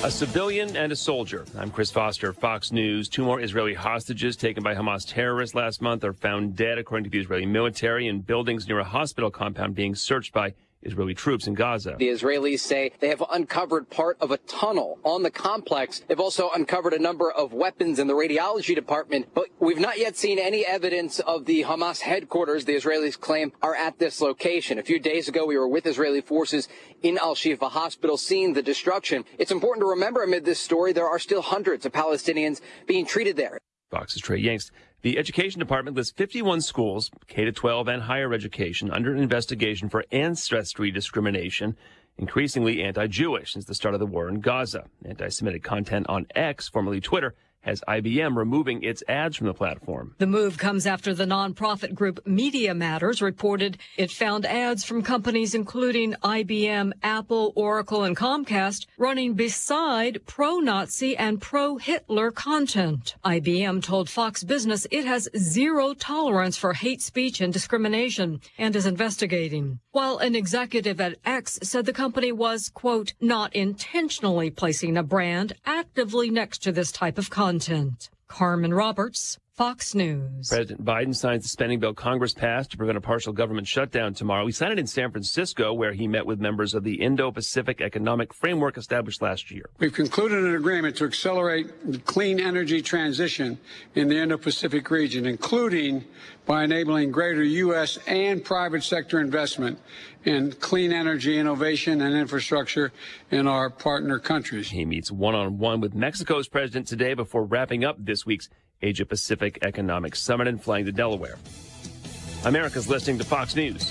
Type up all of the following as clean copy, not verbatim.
A civilian and a soldier. I'm Chris Foster, Fox News. 2 more Israeli hostages taken by Hamas terrorists last month are found dead, according to the Israeli military, in buildings near a hospital compound being searched by Israeli troops in Gaza. The Israelis say they have uncovered part of a tunnel on the complex. They've also uncovered a number of weapons in the radiology department, but we've not yet seen any evidence of the Hamas headquarters the Israelis claim are at this location. A few days ago, we were with Israeli forces in Al-Shifa hospital seeing the destruction. It's important to remember amid this story, there are still hundreds of Palestinians being treated there. Fox's Trey Yingst. The Education Department lists 51 schools, K-12 and higher education, under investigation for ancestry discrimination, increasingly anti-Jewish since the start of the war in Gaza. Anti-Semitic content on X, formerly Twitter, has IBM removing its ads from the platform. The move comes after the nonprofit group Media Matters reported it found ads from companies including IBM, Apple, Oracle, and Comcast running beside pro-Nazi and pro-Hitler content. IBM told Fox Business it has zero tolerance for hate speech and discrimination and is investigating. While an executive at X said the company was, quote, not intentionally placing a brand actively next to this type of content. Carmen Roberts, Fox News. President Biden signs the spending bill Congress passed to prevent a partial government shutdown tomorrow. He signed it in San Francisco, where he met with members of the Indo-Pacific Economic Framework established last year. We've concluded an agreement to accelerate the clean energy transition in the Indo-Pacific region, including by enabling greater U.S. and private sector investment in clean energy innovation and infrastructure in our partner countries. He meets one-on-one with Mexico's president today before wrapping up this week's Asia-Pacific Economic Summit and flying to Delaware. America's listening to Fox News.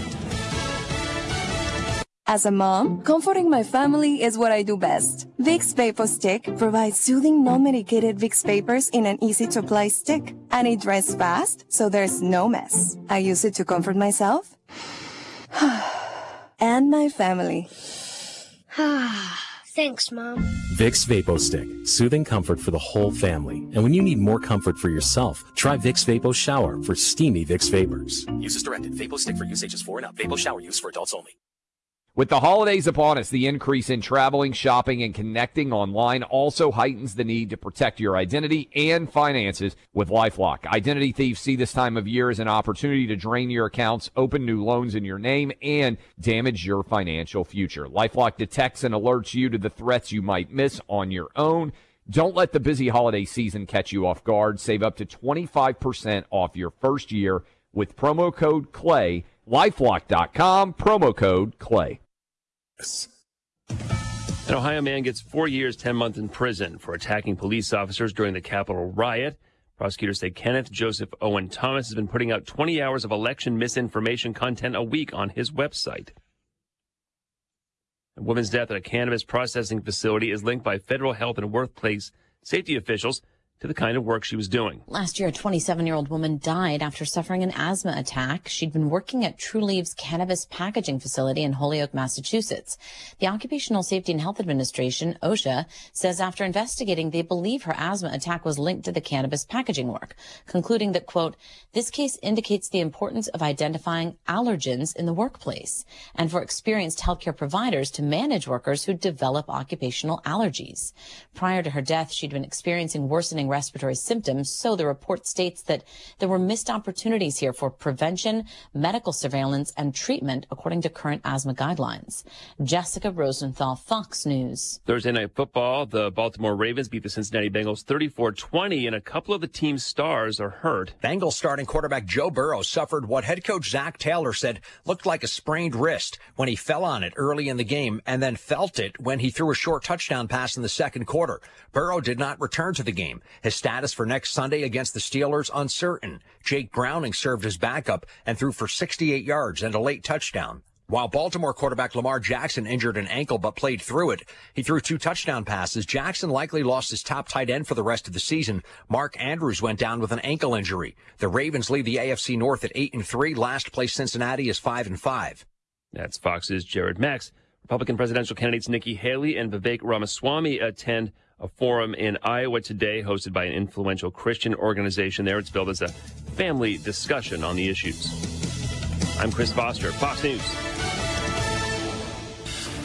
As a mom, comforting my family is what I do best. Vicks VapoStick provides soothing, non-medicated Vicks vapors in an easy-to-apply stick. And it dries fast, so there's no mess. I use it to comfort myself and my family. Thanks, Mom. Vicks VapoStick, soothing comfort for the whole family. And when you need more comfort for yourself, try Vicks Vapo Shower for steamy Vicks vapors. Use as directed. VapoStick for use ages 4 and up. Vapo Shower use for adults only. With the holidays upon us, the increase in traveling, shopping, and connecting online also heightens the need to protect your identity and finances with LifeLock. Identity thieves see this time of year as an opportunity to drain your accounts, open new loans in your name, and damage your financial future. LifeLock detects and alerts you to the threats you might miss on your own. Don't let the busy holiday season catch you off guard. Save up to 25% off your first year with promo code CLAY. LifeLock.com, promo code CLAY. An Ohio man gets 4 years, 10 months in prison for attacking police officers during the Capitol riot. Prosecutors say Kenneth Joseph Owen Thomas has been putting out 20 hours of election misinformation content a week on his website. A woman's death at a cannabis processing facility is linked by federal health and workplace safety officials to the kind of work she was doing. Last year, a 27-year-old woman died after suffering an asthma attack. She'd been working at True Leaves cannabis packaging facility in Holyoke, Massachusetts. The Occupational Safety and Health Administration, OSHA, says after investigating, they believe her asthma attack was linked to the cannabis packaging work, concluding that, quote, this case indicates the importance of identifying allergens in the workplace and for experienced healthcare providers to manage workers who develop occupational allergies. Prior to her death, she'd been experiencing worsening respiratory symptoms, so the report states that there were missed opportunities here for prevention, medical surveillance, and treatment according to current asthma guidelines. Jessica Rosenthal, Fox News. Thursday night football, the Baltimore Ravens beat the Cincinnati Bengals 34-20, and a couple of the team's stars are hurt. Bengals starting quarterback Joe Burrow suffered what head coach Zach Taylor said looked like a sprained wrist when he fell on it early in the game and then felt it when he threw a short touchdown pass in the second quarter. Burrow did not return to the game. His status for next Sunday against the Steelers uncertain. Jake Browning served as backup and threw for 68 yards and a late touchdown. While Baltimore quarterback Lamar Jackson injured an ankle but played through it, he threw 2 touchdown passes. Jackson likely lost his top tight end for the rest of the season. Mark Andrews went down with an ankle injury. The Ravens lead the AFC North at 8-3. Last place Cincinnati is 5-5. That's Fox's Jared Max. Republican presidential candidates Nikki Haley and Vivek Ramaswamy attend a forum in Iowa today hosted by an influential Christian organization there. It's billed as a family discussion on the issues. I'm Chris Foster, Fox News.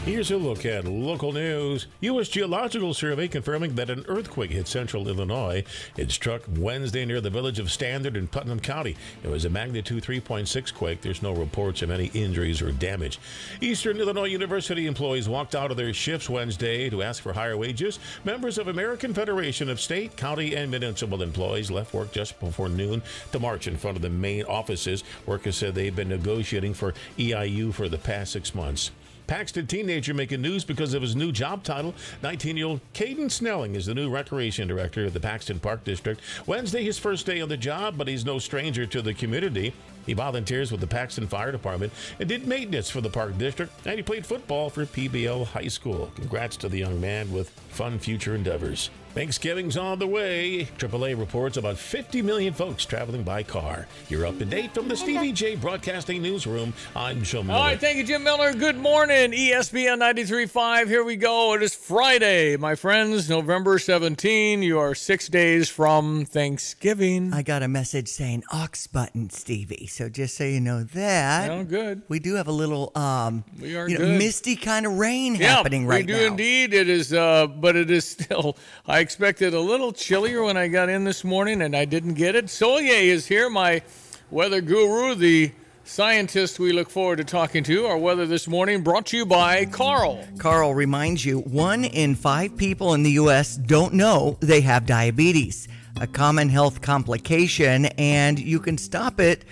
Here's a look at local news. U.S. Geological Survey confirming that an earthquake hit central Illinois. It struck Wednesday near the village of Standard in Putnam County. It was a magnitude 3.6 quake. There's no reports of any injuries or damage. Eastern Illinois University employees walked out of their shifts Wednesday to ask for higher wages. Members of American Federation of State, County, and Municipal Employees left work just before noon to march in front of the main offices. Workers said they've been negotiating for EIU for the past 6 months. Paxton teenager making news because of his new job title. 19-year-old Caden Snelling is the new recreation director of the Paxton Park District. Wednesday, his first day on the job, but he's no stranger to the community. He volunteers with the Paxton Fire Department and did maintenance for the Park District, and he played football for PBL High School. Congrats to the young man with fun future endeavors. Thanksgiving's on the way. AAA reports about 50 million folks traveling by car. You're up to date from the Stevie J Broadcasting Newsroom. I'm Joe Miller. All right, thank you, Jim Miller. Good morning, ESPN 93.5. Here we go. It is Friday, my friends, November 17. You are 6 days from Thanksgiving. I got a message saying ox button, Stevie. So just so you know that. Oh, good. We do have a little we are good. Misty kind of rain happening right now. We do indeed. It is, but it is still, I expected a little chillier when I got in this morning, and I didn't get it. Solye is here, my weather guru, the scientist we look forward to talking to. Our weather this morning brought to you by Carl. Carl reminds you, 1 in 5 people in the U.S. don't know they have diabetes, a common health complication, and you can stop it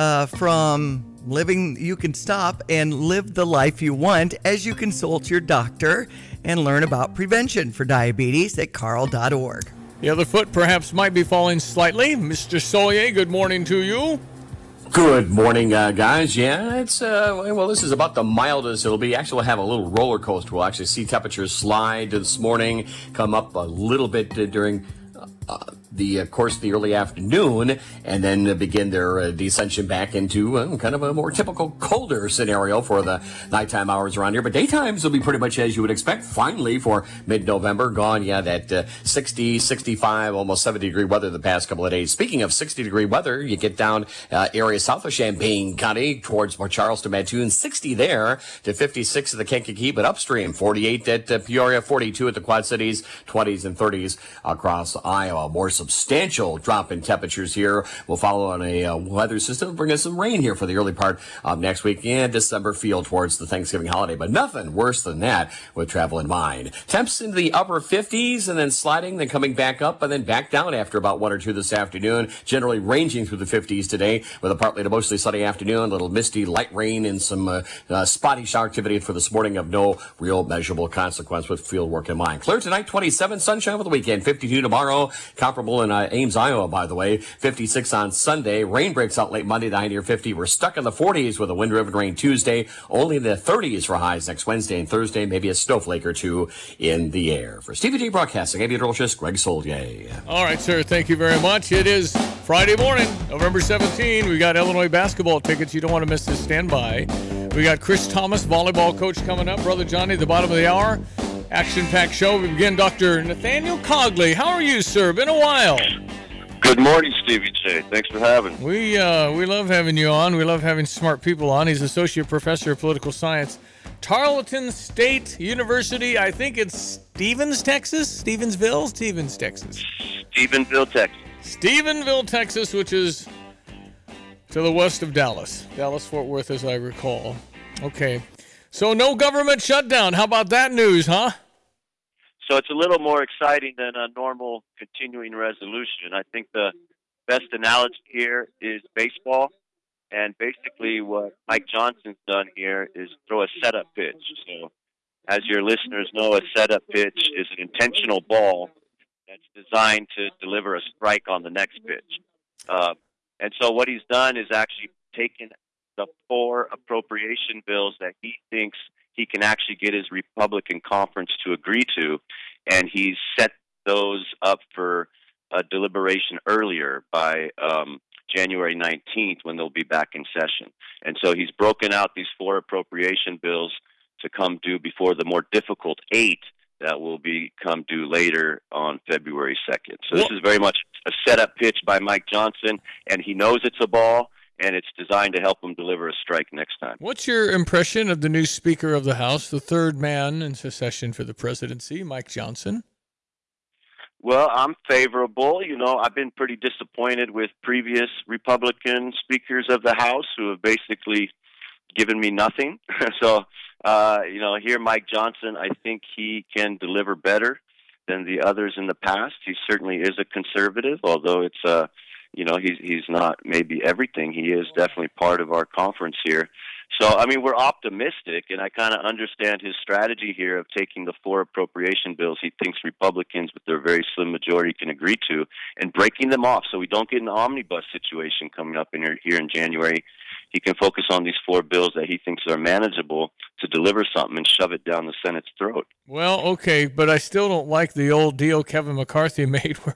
from living. You can stop and live the life you want as you consult your doctor and learn about prevention for diabetes at carl.org. The other foot perhaps might be falling slightly. Mr. Solye, good morning to you. Good morning, guys. Yeah, it's, well, this is about the mildest it'll be. Actually, we'll have a little roller coaster. We'll actually see temperatures slide this morning, come up a little bit during the course of the early afternoon, and then begin their descension back into kind of a more typical colder scenario for the nighttime hours around here. But daytimes will be pretty much as you would expect. Finally, for mid-November, gone, that 60, 65, almost 70-degree weather the past couple of days. Speaking of 60-degree weather, you get down area south of Champaign County towards Charleston, Mattoon, 60 there to 56 at the Kankakee, but upstream, 48 at Peoria, 42 at the Quad Cities, 20s and 30s across Iowa. More substantial drop in temperatures here. We'll follow on a weather system, bring us some rain here for the early part of next week and December feel towards the Thanksgiving holiday, but nothing worse than that with travel in mind. Temps into the upper 50s and then sliding, then coming back up and then back down after about 1 or 2 this afternoon, generally ranging through the 50s today with a partly to mostly sunny afternoon, a little misty light rain and some spotty shower activity for this morning of no real measurable consequence with field work in mind. Clear tonight, 27, sunshine over the weekend, 52 tomorrow, comparable in Ames, Iowa, by the way, 56 on Sunday. Rain breaks out late Monday, the high near 50. We're stuck in the 40s with a wind-driven rain Tuesday, only in the 30s for highs next Wednesday and Thursday, maybe a snowflake or two in the air. For Stevie J Broadcasting, I'm Drolchis, Greg Soldier. All right, sir, thank you very much. It is Friday morning, November 17. We got Illinois basketball tickets. You don't want to miss this. Stand by. We got Chris Thomas, volleyball coach, coming up. Brother Johnny at the bottom of the hour. Action-packed show. We begin. Dr. Nathaniel Cogley. How are you, sir? Been a while. Good morning, Stevie J. Thanks for having me. We love having you on. We love having smart people on. He's associate professor of political science, Tarleton State University. I think it's Stevens, Texas. Stevensville, Texas. Stephenville, Texas, which is to the west of Dallas. Dallas-Fort Worth, as I recall. Okay. So no government shutdown. How about that news, huh? So it's a little more exciting than a normal continuing resolution. I think the best analogy here is baseball. And basically what Mike Johnson's done here is throw a setup pitch. So as your listeners know, a setup pitch is an intentional ball that's designed to deliver a strike on the next pitch. And so what he's done is actually taken the 4 appropriation bills that he thinks he can actually get his Republican conference to agree to, and he's set those up for a deliberation earlier by January 19th when they'll be back in session. And so he's broken out these 4 appropriation bills to come due before the more difficult 8 that will become due later on February 2nd. So this is very much a setup pitch by Mike Johnson, and he knows it's a ball, and it's designed to help him deliver a strike next time. What's your impression of the new Speaker of the House, the third man in succession for the presidency, Mike Johnson? Well, I'm favorable. I've been pretty disappointed with previous Republican speakers of the House who have basically given me nothing. So, here Mike Johnson, I think he can deliver better than the others in the past. He certainly is a conservative, although it's he's not maybe everything. He is definitely part of our conference here. So, we're optimistic, and I kind of understand his strategy here of taking the 4 appropriation bills he thinks Republicans, with their very slim majority, can agree to, and breaking them off so we don't get an omnibus situation coming up here in January. He can focus on these 4 bills that he thinks are manageable to deliver something and shove it down the Senate's throat. Well, okay, but I still don't like the old deal Kevin McCarthy made where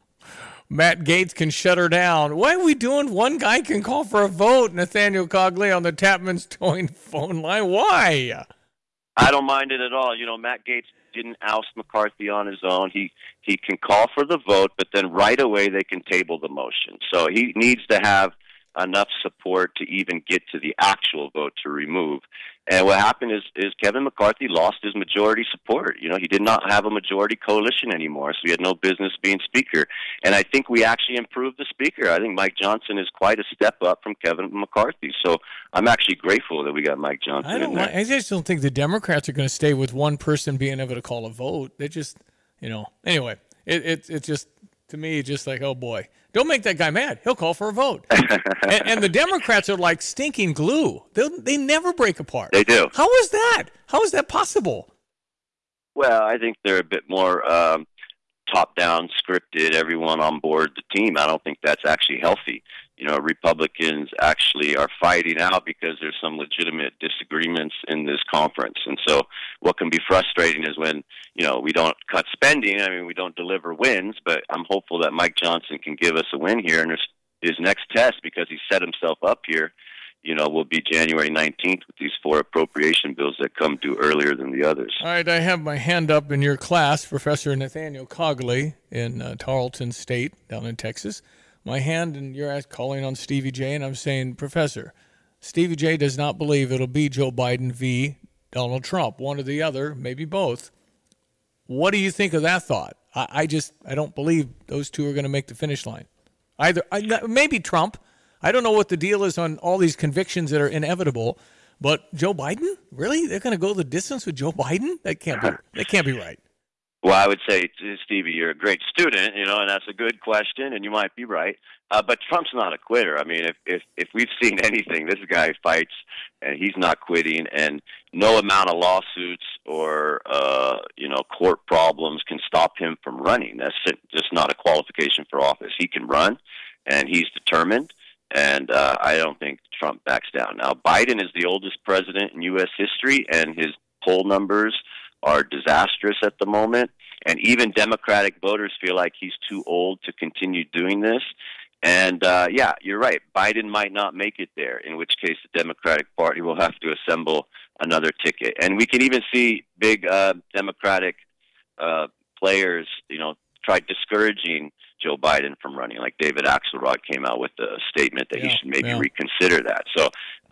Matt Gaetz can shut her down. Why are we doing one guy can call for a vote, Nathaniel Cogley, on the Tapman's Towing phone line? Why? I don't mind it at all. Matt Gaetz didn't oust McCarthy on his own. He can call for the vote, but then right away they can table the motion. So he needs to have enough support to even get to the actual vote to remove. And what happened is Kevin McCarthy lost his majority support. He did not have a majority coalition anymore, so he had no business being Speaker. And I think we actually improved the Speaker. I think Mike Johnson is quite a step up from Kevin McCarthy. So I'm actually grateful that we got Mike Johnson in there. I just don't think the Democrats are going to stay with one person being able to call a vote. They just, anyway, it's just, to me, just like, oh boy. Don't make that guy mad. He'll call for a vote. and the Democrats are like stinking glue. They never break apart. They do. How is that? How is that possible? Well, I think they're a bit more top-down, scripted, everyone on board the team. I don't think that's actually healthy. Republicans actually are fighting out because there's some legitimate disagreements in this conference. And so what can be frustrating is when, we don't cut spending. We don't deliver wins, but I'm hopeful that Mike Johnson can give us a win here. And his next test, because he set himself up here, will be January 19th with these 4 appropriation bills that come due earlier than the others. All right, I have my hand up in your class, Professor Nathaniel Cogley in Tarleton State down in Texas. My hand, and you're calling on Stevie J, and I'm saying, Professor, Stevie J does not believe it'll be Joe Biden v. Donald Trump, one or the other, maybe both. What do you think of that thought? I don't believe those two are going to make the finish line. Maybe Trump. I don't know what the deal is on all these convictions that are inevitable, but Joe Biden? Really? They're going to go the distance with Joe Biden? That can't be right. Well, I would say, Stevie, you're a great student, and that's a good question, and you might be right. But Trump's not a quitter. If we've seen anything, this guy fights, and he's not quitting, and no amount of lawsuits or, court problems can stop him from running. That's just not a qualification for office. He can run, and he's determined, and I don't think Trump backs down. Now, Biden is the oldest president in U.S. history, and his poll numbers are disastrous at the moment, and even Democratic voters feel like he's too old to continue doing this. And, you're right. Biden might not make it there, in which case the Democratic Party will have to assemble another ticket. And we can even see big Democratic players, try discouraging Joe Biden from running. Like David Axelrod came out with a statement that he should maybe reconsider that. So,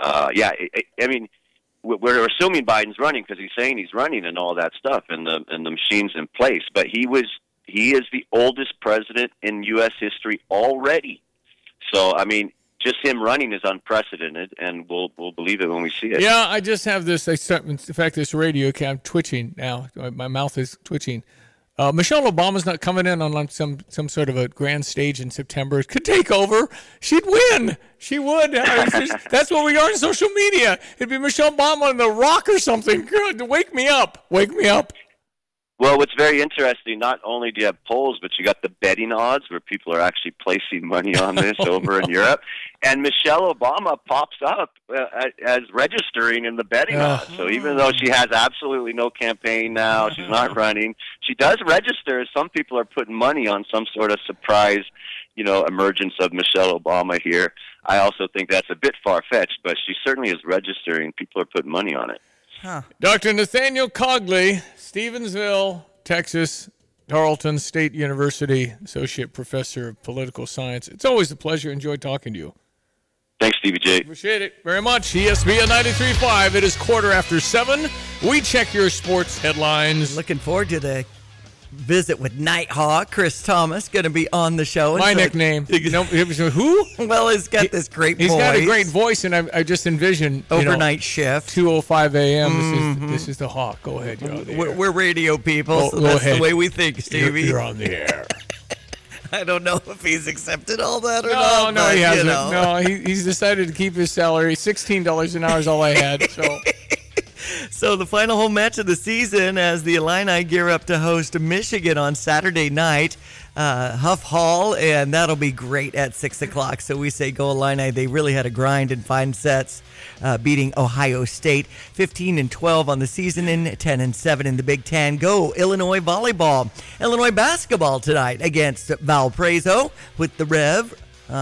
we're assuming Biden's running because he's saying he's running and all that stuff, and the machine's in place. But he is the oldest president in U.S. history already. So, just him running is unprecedented, and we'll believe it when we see it. Yeah, I just have this. In fact, this radio cam twitching now. My mouth is twitching. Michelle Obama's not coming in on some sort of a grand stage in September. Could take over. She'd win. She would. That's what we are in social media. It'd be Michelle Obama on The Rock or something. Good. Wake me up. Wake me up. Well, what's very interesting, not only do you have polls, but you got the betting odds where people are actually placing money on this in Europe. And Michelle Obama pops up as registering in the betting odds. So even though she has absolutely no campaign now, she's not running, she does register. Some people are putting money on some sort of surprise, emergence of Michelle Obama here. I also think that's a bit far-fetched, but she certainly is registering. People are putting money on it. Huh. Dr. Nathaniel Cogley, Stevensville, Texas, Tarleton State University, Associate Professor of Political Science. It's always a pleasure. Enjoy talking to you. Thanks, Stevie J. Appreciate it very much. ESPN 93.5. It is 7:15. We check your sports headlines. Looking forward to the visit with Nighthawk. Chris Thomas going to be on the show. My nickname. Who? Well, he's got this great voice. He's got a great voice, and I just envision overnight shift. 2:05 a.m. This is the Hawk. Go ahead. You're on the air. We're radio people, so that's the way we think, Stevie. You're on the air. I don't know if he's accepted all that or not. No, he hasn't. No, he's decided to keep his salary. $16 an hour is all I had. So the final home match of the season as the Illini gear up to host Michigan on Saturday night, Huff Hall, and that'll be great at 6 o'clock. So we say go Illini. They really had a grind in 5 sets, beating Ohio State 15-12 on the season and 10-7 in the Big Ten. Go Illinois volleyball. Illinois basketball tonight against Valparaiso with the Rev.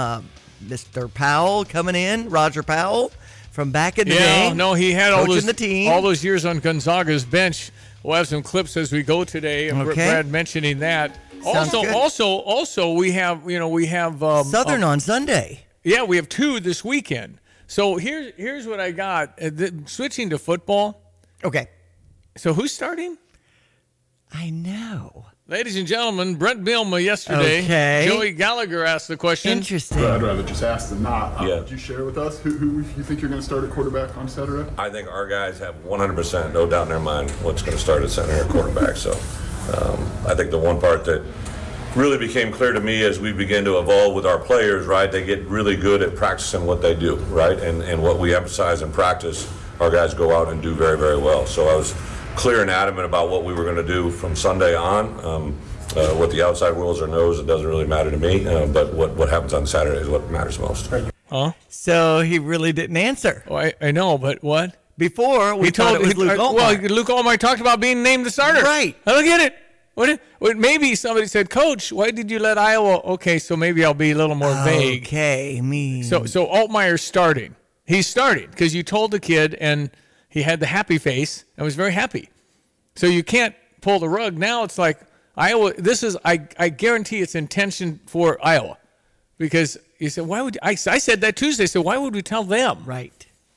Mr. Powell coming in, Roger Powell. From back in the day. No, he had all those years on Gonzaga's bench. We'll have some clips as we go today. And Brad mentioning that. Also, we have Southern on Sunday. Yeah, we have 2 this weekend. So here's what I got. Switching to football. Okay. So who's starting? I know. Ladies and gentlemen, Brent Bielema yesterday. Okay. Joey Gallagher asked the question. Interesting. I'd rather just ask than not. Would you share with us who you think you're going to start at quarterback on Saturday? I think our guys have 100%, no doubt in their mind, what's going to start at center at quarterback. So I think the one part that really became clear to me as we begin to evolve with our players, right, they get really good at practicing what they do, right? And what we emphasize in practice, our guys go out and do very, very well. So I was clear and adamant about what we were going to do from Sunday on. What the outside wills or knows, it doesn't really matter to me. But what happens on Saturday is what matters most. Huh? So he really didn't answer. Oh, I know, but what? Before, we thought it was Luke Altmaier. Well, Luke Altmaier talked about being named the starter. Right. I don't get it. Maybe somebody said, Coach, why did you let Iowa? Okay, so maybe I'll be a little more vague. Okay, So Altmaier's starting. He's starting because you told the kid, and he had the happy face and was very happy. So you can't pull the rug. Now it's like Iowa. I guarantee it's intention for Iowa, because you said I said that Tuesday. So why would we tell them? Right.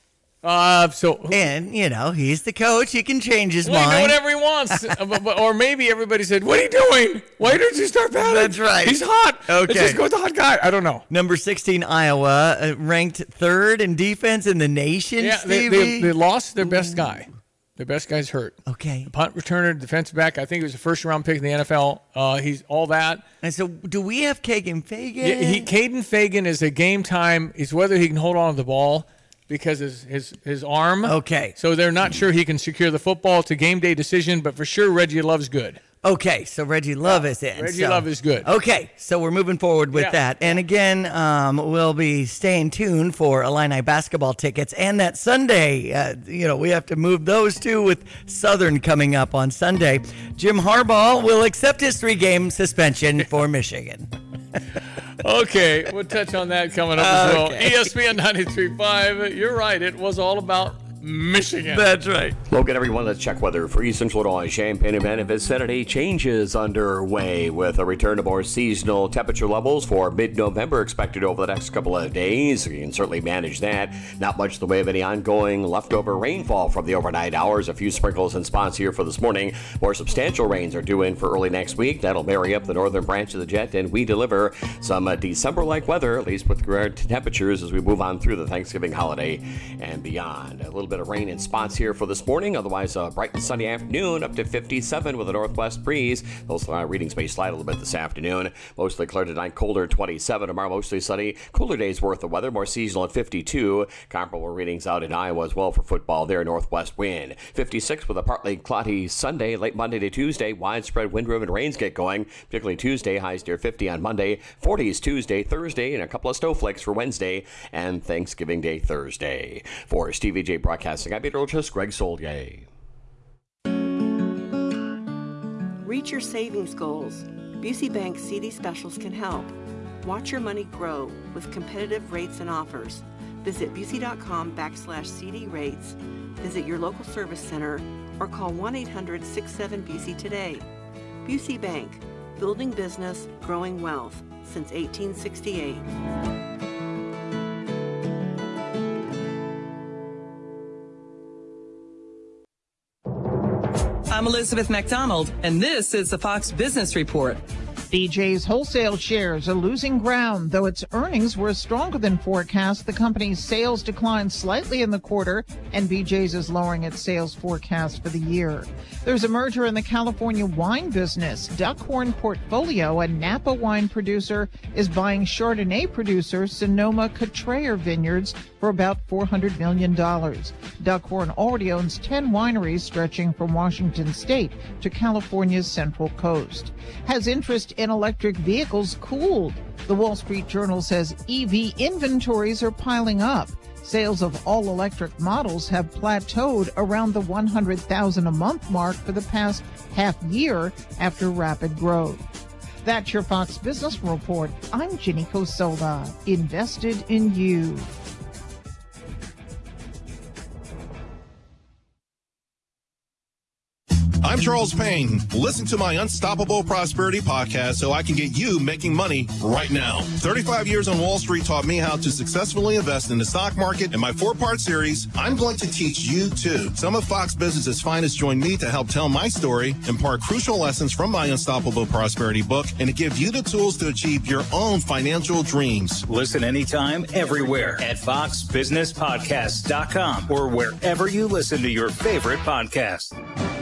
And he's the coach. He can change his mind. He do whatever he wants. Or maybe everybody said, "What are you doing? Why didn't you start batting?" That's right. He's hot. Okay. Let's just go with the hot guy. I don't know. Number 16 Iowa, ranked 3rd in defense in the nation. Yeah, they lost their best guy. Their best guy's hurt. Okay. The punt returner, defensive back. I think he was a first-round pick in the NFL. He's all that. And so, do we have Caden Fagan? Yeah, Caden Fagan is a game time. It's whether he can hold on to the ball because his arm. Okay. So they're not sure he can secure the football. It's a game day decision, but for sure Reggie Love's good. Okay, so Reggie Love is in. Reggie Love is good. Okay, so we're moving forward with that. And again, we'll be staying tuned for Illini basketball tickets. And that Sunday, we have to move those two with Southern coming up on Sunday. Jim Harbaugh will accept his 3-game suspension for Michigan. Okay, we'll touch on that coming up as well. ESPN 93.5, you're right. It was all about Michigan. That's right. Logan, everyone, let's check weather for East Central Illinois, Champaign and Van vicinity. Changes underway with a return to more seasonal temperature levels for mid-November expected over the next couple of days. You can certainly manage that. Not much in the way of any ongoing leftover rainfall from the overnight hours. A few sprinkles in spots here for this morning. More substantial rains are due in for early next week. That'll marry up the northern branch of the jet, and we deliver some December-like weather, at least with regard to temperatures as we move on through the Thanksgiving holiday and beyond. A little bit of rain in spots here for this morning. Otherwise, a bright and sunny afternoon up to 57 with a northwest breeze. Those readings may slide a little bit this afternoon. Mostly clear tonight, colder 27. Tomorrow, mostly sunny. Cooler days worth of weather, more seasonal at 52. Comparable readings out in Iowa as well for football there. Northwest wind 56 with a partly cloudy Sunday. Late Monday to Tuesday, widespread wind-driven rains get going, particularly Tuesday. Highs near 50 on Monday. 40s Tuesday, Thursday, and a couple of snowflakes for Wednesday and Thanksgiving Day Thursday. For Stevie J Broadcasting, I'm meteorologist Greg Solier. Reach your savings goals. Busey Bank CD specials can help. Watch your money grow with competitive rates and offers. Visit Busey.com/CD rates. Visit your local service center or call 1-800-67-BUSEY today. Busey Bank, building business, growing wealth since 1868. I'm Elizabeth McDonald, and this is the Fox Business Report. BJ's wholesale shares are losing ground. Though its earnings were stronger than forecast, the company's sales declined slightly in the quarter, and BJ's is lowering its sales forecast for the year. There's a merger in the California wine business. Duckhorn Portfolio, a Napa wine producer, is buying Chardonnay producer Sonoma-Cutrer Vineyards for about $400 million. Duckhorn already owns 10 wineries stretching from Washington state to California's Central Coast. Has interest in electric vehicles cooled? The Wall Street Journal says EV inventories are piling up. Sales of all-electric models have plateaued around the 100,000 a month mark for the past half year after rapid growth. That's your Fox Business Report. I'm Ginny Cosola, invested in you. I'm Charles Payne. Listen to my Unstoppable Prosperity podcast so I can get you making money right now. 35 years on Wall Street taught me how to successfully invest in the stock market. In my 4-part series, I'm going to teach you too. Some of Fox Business's finest join me to help tell my story, impart crucial lessons from my Unstoppable Prosperity book, and to give you the tools to achieve your own financial dreams. Listen anytime, everywhere at foxbusinesspodcast.com or wherever you listen to your favorite podcast.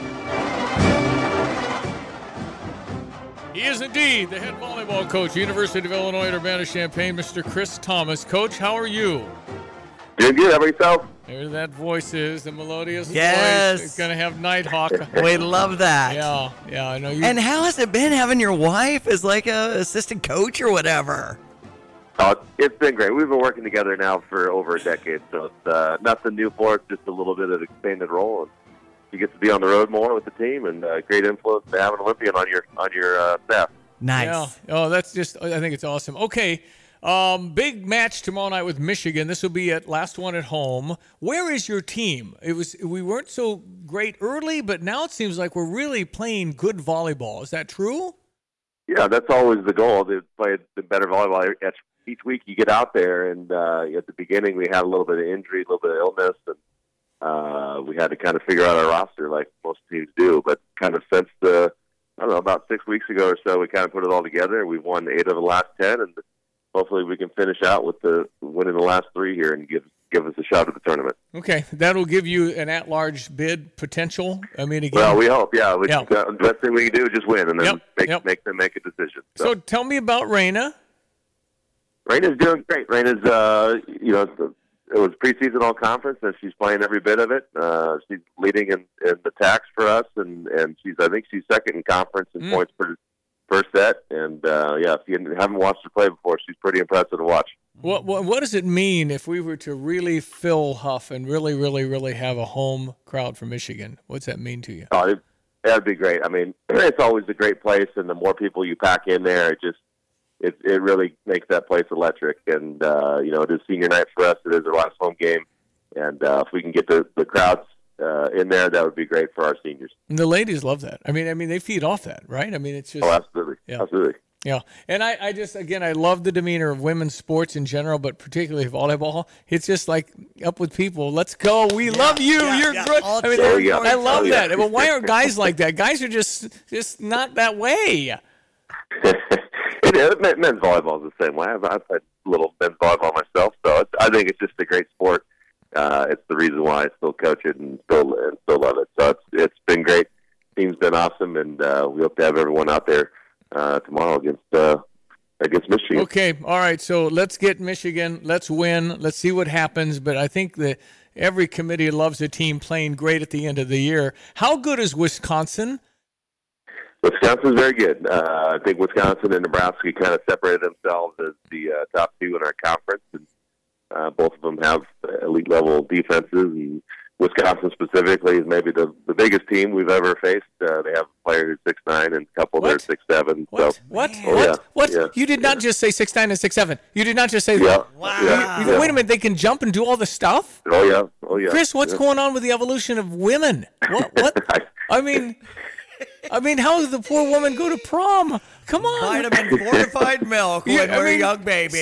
He is indeed the head volleyball coach, University of Illinois at Urbana-Champaign, Mr. Chris Thomas. Coach, how are you? Doing good. How about yourself? There that voice is, the melodious Yes. voice. It's going to have Nighthawk. We love that. Yeah, I know you. And how has it been having your wife as like a assistant coach or whatever? It's been great. We've been working together now for over a decade, so it's nothing new for us, just a little bit of expanded role. And you get to be on the road more with the team, and great influence to have an Olympian on your staff. Nice. Yeah. Oh, that's just. I think it's awesome. Okay, big match tomorrow night with Michigan. This will be at last one at home. Where is your team? We weren't so great early, but now it seems like we're really playing good volleyball. Is that true? Yeah, that's always the goal, to play the better volleyball. Each week you get out there, and at the beginning we had a little bit of injury, a little bit of illness, and we had to kind of figure out our roster like most teams do. But kind of since about 6 weeks ago or so, we kind of put it all together. We've won 8 of the last 10, and hopefully we can finish out with winning the last 3 here and give us a shot at the tournament. Okay, that'll give you an at-large bid potential. I mean, again. Well, we hope. Yeah, the best thing we can do is just win, and then make them make a decision. So tell me about Raina. Raina's doing great. Raina's, it was preseason all conference, and she's playing every bit of it. She's leading in the tax for us, and I think she's second in conference in points per set. And if you haven't watched her play before, she's pretty impressive to watch. What does it mean if we were to really fill Huff and really, really, really have a home crowd for Michigan? What's that mean to you? Oh, that'd be great. I mean, it's always a great place, and the more people you pack in there, it really makes that place electric. And, it is senior night for us. It is our last home game. And if we can get the crowds in there, that would be great for our seniors. And the ladies love that. I mean, they feed off that, right? I mean, it's just... Oh, absolutely. Yeah. Absolutely. Yeah. And I just, again, I love the demeanor of women's sports in general, but particularly volleyball. It's just like up with people. Let's go. We love you. You're good. I mean, I love that. But why aren't guys like that? Guys are just not that way. Men's volleyball is the same way. I've played a little men's volleyball myself, so I think it's just a great sport. It's the reason why I still coach it and still love it. So it's been great. Team's been awesome, and we hope to have everyone out there tomorrow against Michigan. Okay, all right. So let's get Michigan. Let's win. Let's see what happens. But I think that every committee loves a team playing great at the end of the year. How good is Wisconsin? Wisconsin's very good. I think Wisconsin and Nebraska kind of separated themselves as the top two in our conference, and both of them have elite-level defenses. And Wisconsin specifically is maybe the biggest team we've ever faced. They have a player who's 6'9" and a couple that are 6'7". What? So, What? Oh, What? Yeah. You did not just say 6'9" and 6'7". You did not just say Yeah. that. Wow. Yeah. Wait a minute. They can jump and do all this stuff? Oh, yeah. Chris, what's going on with the evolution of women? What? I mean, how did the poor woman go to prom? Come on. Vitamin fortified milk when we're young babies.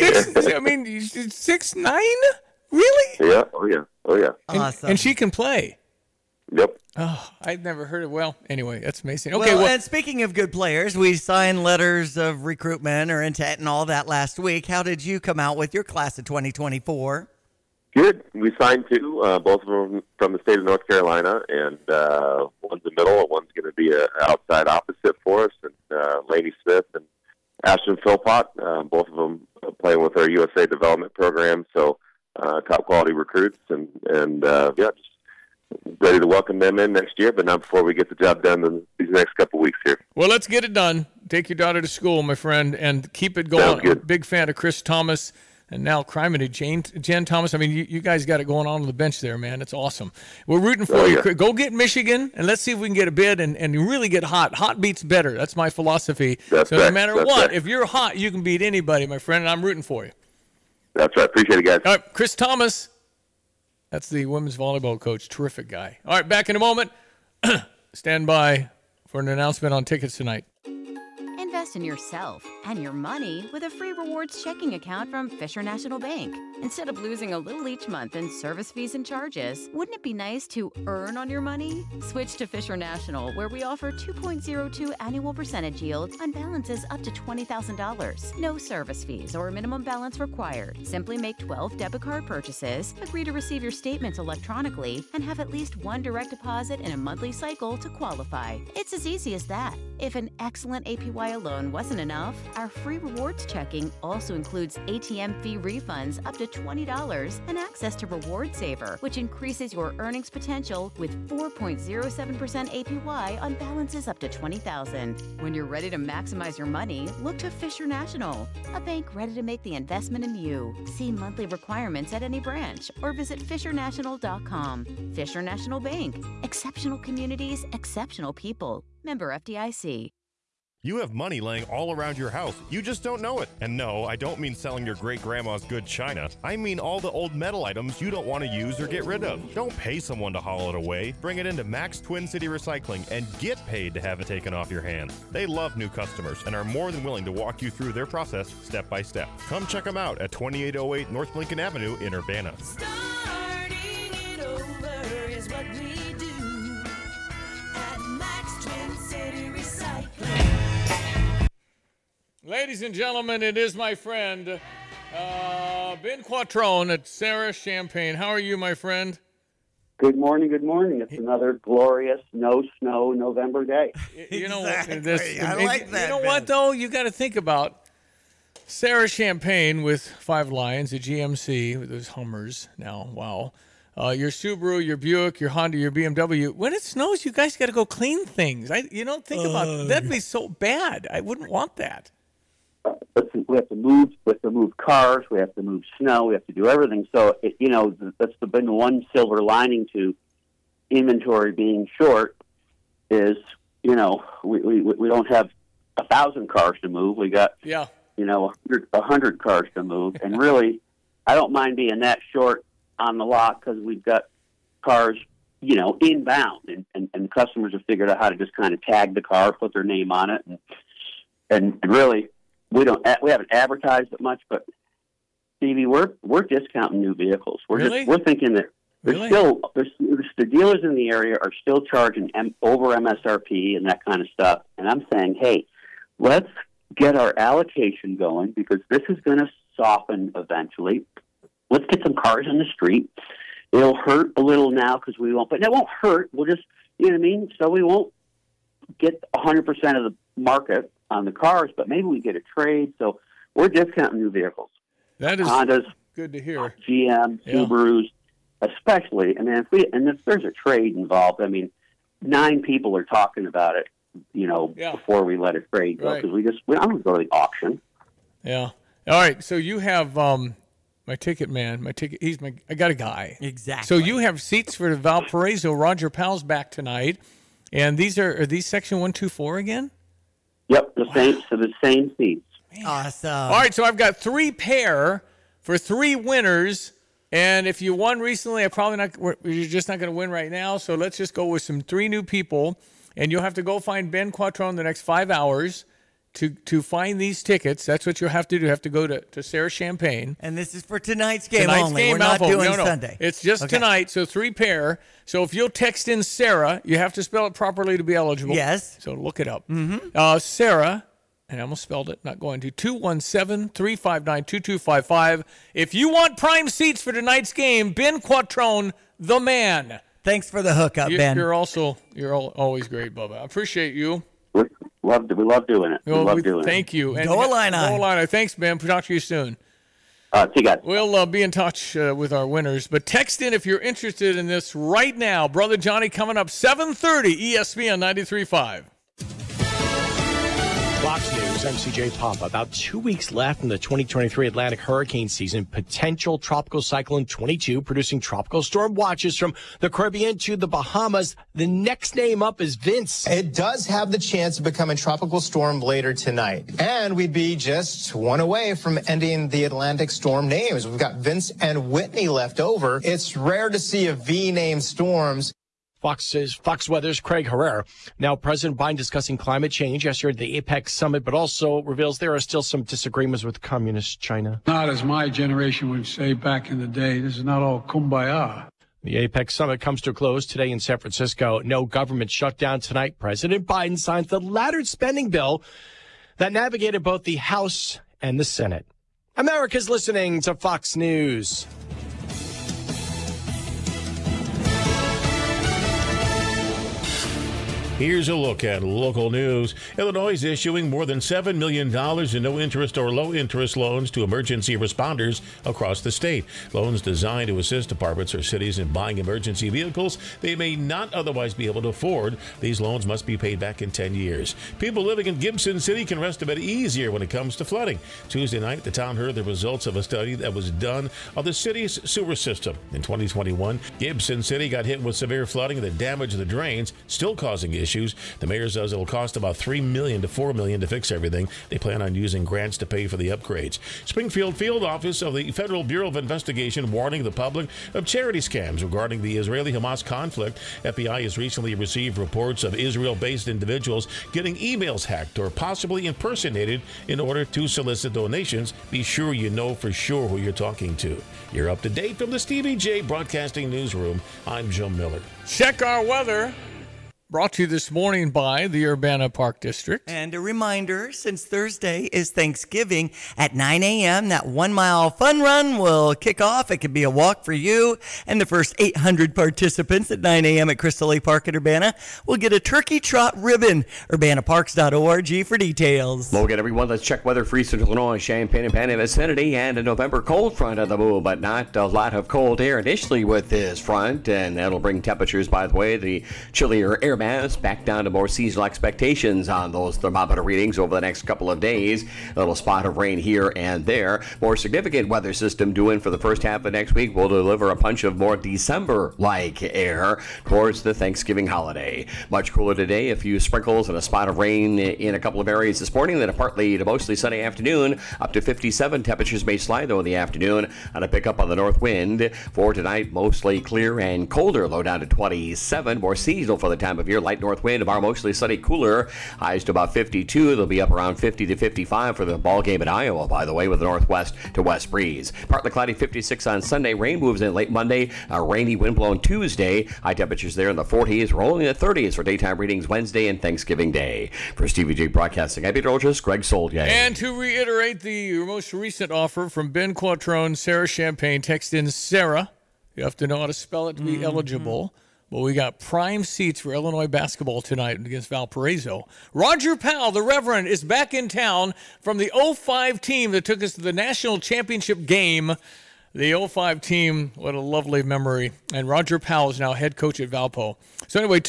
6'9"? Really? Yeah. Oh, yeah. Awesome. And she can play. Yep. Oh, I've never heard of. Well, anyway, that's amazing. Okay, well, and speaking of good players, we signed letters of recruitment or intent and all that last week. How did you come out with your class of 2024? Good. We signed two, both of them from the state of North Carolina, and one's the middle, and one's going to be an outside opposite for us, and Laney Smith and Ashton Philpott, both of them playing with our USA development program, so top quality recruits, and just ready to welcome them in next year, but not before we get the job done in these next couple weeks here. Well, let's get it done. Take your daughter to school, my friend, and keep it going. I'm a big fan of Chris Thomas, and now Criminy, Jen Thomas. I mean, you guys got it going on the bench there, man. It's awesome. We're rooting for you. Yeah. Go get Michigan, and let's see if we can get a bid and really get hot. Hot beats better. That's my philosophy. That's so right. No matter what, if you're hot, you can beat anybody, my friend, and I'm rooting for you. That's right. Appreciate it, guys. All right, Chris Thomas. That's the women's volleyball coach. Terrific guy. All right, back in a moment. Stand by for an announcement on tickets tonight. Invest in yourself and your money with a free rewards checking account from Fisher National Bank. Instead of losing a little each month in service fees and charges, wouldn't it be nice to earn on your money? Switch to Fisher National, where we offer 2.02 annual percentage yield on balances up to $20,000. No service fees or minimum balance required. Simply make 12 debit card purchases, agree to receive your statements electronically, and have at least one direct deposit in a monthly cycle to qualify. It's as easy as that. If an excellent APY alone wasn't enough, our free rewards checking also includes ATM fee refunds up to $20 and access to Reward Saver, which increases your earnings potential with 4.07% APY on balances up to $20,000. When you're ready to maximize your money, look to Fisher National, a bank ready to make the investment in you. See monthly requirements at any branch or visit fishernational.com. Fisher National Bank. Exceptional communities, exceptional people. Member FDIC. You have money laying all around your house. You just don't know it. And no, I don't mean selling your great-grandma's good china. I mean all the old metal items you don't want to use or get rid of. Don't pay someone to haul it away. Bring it into Max Twin City Recycling and get paid to have it taken off your hands. They love new customers and are more than willing to walk you through their process step by step. Come check them out at 2808 North Lincoln Avenue in Urbana. Starting it over is what we do at Max Twin City Recycling. Ladies and gentlemen, it is my friend, Ben Quattrone at Sarah Champagne. How are you, my friend? Good morning, good morning. It's another glorious, no snow November day. You know, Exactly. I like that, You know Ben. what, though? You got to think about Sarah Champagne with 5 Lions, a GMC with those Hummers now. Wow. Your Subaru, your Buick, your Honda, your BMW. When it snows, you guys got to go clean things. Think about that'd be so bad. I wouldn't want that. We have to move cars. We have to move snow. We have to do everything. So, that's been the one silver lining to inventory being short is, we don't have 1,000 cars to move. We got, 100 cars to move. And really, I don't mind being that short on the lot because we've got cars, inbound. And customers have figured out how to just kind of tag the car, put their name on it. And really, we haven't advertised it much, but Stevie, we're discounting new vehicles. We're thinking that the dealers in the area are still charging over MSRP and that kind of stuff. And I'm saying, hey, let's get our allocation going because this is going to soften eventually. Let's get some cars in the street. It'll hurt a little now because we won't, but it won't hurt. We'll just, so we won't get 100% of the market on the cars, but maybe we get a trade. So we're discounting new vehicles. That is Hondas, good to hear. GM, Subarus, especially. And then if there's a trade involved, 9 people are talking about it, before we let a trade go because I'm going to go to the auction. Yeah. All right. So you have my ticket man. I got a guy. Exactly. So you have seats for the Valparaiso. Roger Powell's back tonight, and are these section 124 again? Yep, the same seats. Awesome. All right, so I've got 3 pair for 3 winners, and if you won recently, you're just not going to win right now, so let's just go with 3 new people, and you'll have to go find Ben Quattrone the next 5 hours to find these tickets. That's what you have to do. You have to go to Sarah Champagne. And this is for tonight's game only. We're not doing Sunday. It's just tonight, so 3 pair. So if you'll text in Sarah, you have to spell it properly to be eligible. Yes. So look it up. Mm-hmm. Sarah, and I almost spelled it, not going to, 217-359-2255. If you want prime seats for tonight's game, Ben Quattrone, the man. Thanks for the hookup, Ben. You're always great, Bubba. I appreciate you. We love doing it. We love doing it. Thank you. And Go Illini. Go Illini. Thanks, Ben. Talk to you soon. See you guys. We'll be in touch with our winners. But text in if you're interested in this right now. Brother Johnny coming up 7:30, ESPN 93.5. Fox News, I'm CJ Pop. About 2 weeks left in the 2023 Atlantic hurricane season. Potential Tropical Cyclone 22 producing tropical storm watches from the Caribbean to the Bahamas. The next name up is Vince. It does have the chance of becoming a tropical storm later tonight. And we'd be just one away from ending the Atlantic storm names. We've got Vince and Whitney left over. It's rare to see a V-name storms. Fox Weather's Craig Herrera. Now, President Biden discussing climate change yesterday at the APEC summit, but also reveals there are still some disagreements with communist China. Not as my generation would say back in the day. This is not all kumbaya. The APEC summit comes to a close today in San Francisco. No government shutdown tonight. President Biden signs the laddered spending bill that navigated both the House and the Senate. America's listening to Fox News. Here's a look at local news. Illinois is issuing more than $7 million in no-interest or low-interest loans to emergency responders across the state. Loans designed to assist departments or cities in buying emergency vehicles they may not otherwise be able to afford. These loans must be paid back in 10 years. People living in Gibson City can rest a bit easier when it comes to flooding. Tuesday night, the town heard the results of a study that was done on the city's sewer system. In 2021, Gibson City got hit with severe flooding that damaged the drains, still causing issues. The mayor says it'll cost about $3 million to $4 million to fix everything. They plan on using grants to pay for the upgrades. Springfield Field Office of the Federal Bureau of Investigation warning the public of charity scams regarding the Israeli-Hamas conflict. FBI has recently received reports of Israel-based individuals getting emails hacked or possibly impersonated in order to solicit donations. Be sure you know for sure who you're talking to. You're up to date from the Stevie J Broadcasting Newsroom. I'm Joe Miller. Check our weather. Brought to you this morning by the Urbana Park District. And a reminder, since Thursday is Thanksgiving at 9 a.m., that 1 mile fun run will kick off. It could be a walk for you. And the first 800 participants at 9 a.m. at Crystal Lake Park in Urbana will get a turkey trot ribbon. UrbanaParks.org for details. Well, again, everyone, let's check weather for Eastern Illinois, Champaign and Panama vicinity, and a November cold front on the move, but not a lot of cold air initially with this front, and that'll bring temperatures, by the way, the chillier air mass back down to more seasonal expectations on those thermometer readings over the next couple of days. A little spot of rain here and there. More significant weather system due in for the first half of next week will deliver a punch of more December-like air towards the Thanksgiving holiday. Much cooler today, a few sprinkles and a spot of rain in a couple of areas this morning, then a partly to mostly sunny afternoon, up to 57. Temperatures may slide though in the afternoon on a pickup on the north wind. For tonight, mostly clear and colder, low down to 27. More seasonal for the time of year. Light north wind. Tomorrow mostly sunny, cooler. Highs to about 52. They'll be up around 50 to 55 for the ball game in Iowa, by the way, with a northwest to west breeze. Partly cloudy, 56 on Sunday. Rain moves in late Monday. A rainy, wind-blown Tuesday. High temperatures there in the 40s. Rolling in the 30s for daytime readings Wednesday and Thanksgiving Day. For Stevie J Broadcasting, I'm meteorologist Greg Soldier. And to reiterate the most recent offer from Ben Quattrone, Sarah Champagne, text in Sarah. You have to know how to spell it to be eligible. But we got prime seats for Illinois basketball tonight against Valparaiso. Roger Powell, the Reverend, is back in town from the 05 team that took us to the national championship game. The 05 team, what a lovely memory. And Roger Powell is now head coach at Valpo. So anyway,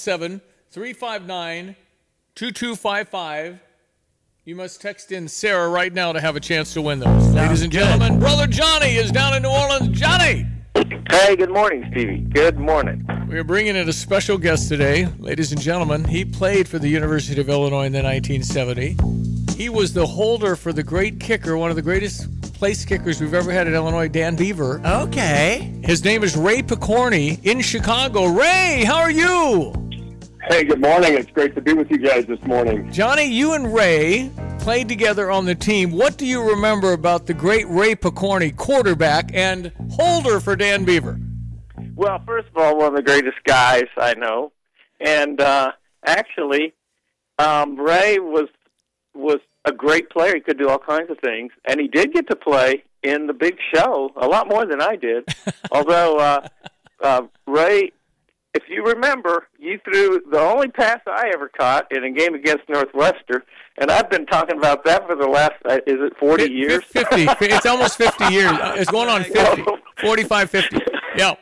217-359-2255. You must text in Sarah right now to have a chance to win those. Ladies and gentlemen, Brother Johnny is down in New Orleans. Johnny! Hey, good morning, Stevie. Good morning. We're bringing in a special guest today. Ladies and gentlemen, he played for the University of Illinois in the 1970. He was the holder for the great kicker, one of the greatest place kickers we've ever had at Illinois, Dan Beaver. Okay. His name is Ray Picorni in Chicago. Ray, how are you? Hey, good morning. It's great to be with you guys this morning. Johnny, you and Ray played together on the team. What do you remember about the great Ray Picorni, quarterback and holder for Dan Beaver? Well, first of all, one of the greatest guys I know. And actually, Ray was a great player. He could do all kinds of things. And he did get to play in the big show a lot more than I did. Although, Ray, if you remember, you threw the only pass I ever caught in a game against Northwestern, and I've been talking about that for the last, is it 40 years? 50. It's almost 50 years. It's going on 50. 45, 50. Yeah.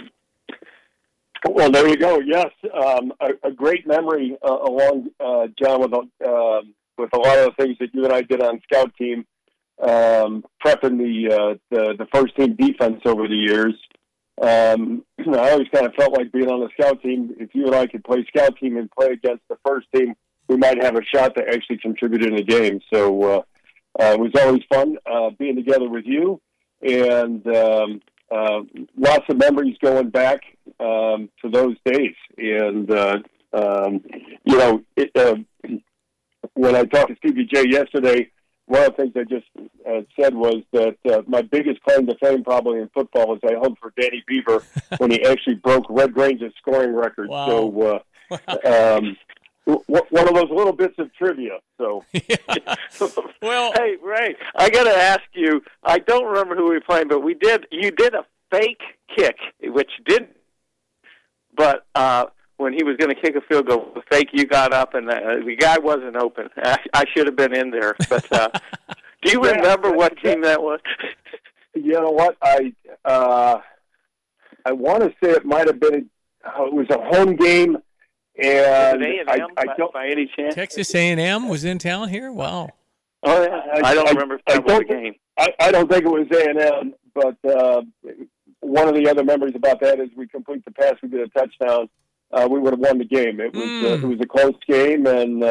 Well, there you go. Yes, a great memory along, John, with a lot of the things that you and I did on scout team, prepping the first team defense over the years. I always kind of felt like being on the scout team, if you and I could play scout team and play against the first team, we might have a shot to actually contribute in a game. So it was always fun being together with you, and lots of memories going back to those days. And, when I talked to Stevie J yesterday, one of the things I just said was that my biggest claim to fame probably in football was I hung for Danny Beaver when he actually broke Red Grange's scoring record. Wow. So one of those little bits of trivia. So, well, hey, Ray, I got to ask you, I don't remember who we were playing, but you did a fake kick, which did, but when he was going to kick a field goal, the fake, you got up, and the guy wasn't open. I should have been in there. But do you remember what team that was? You know what? I want to say it might have been it was a home game, and A&M, I don't by any chance. Texas A&M was in town here? Wow. Oh, yeah. I don't remember if that was a game. I don't think it was A&M, but one of the other memories about that is we complete the pass, we get a touchdown. We would have won the game. It was a close game, and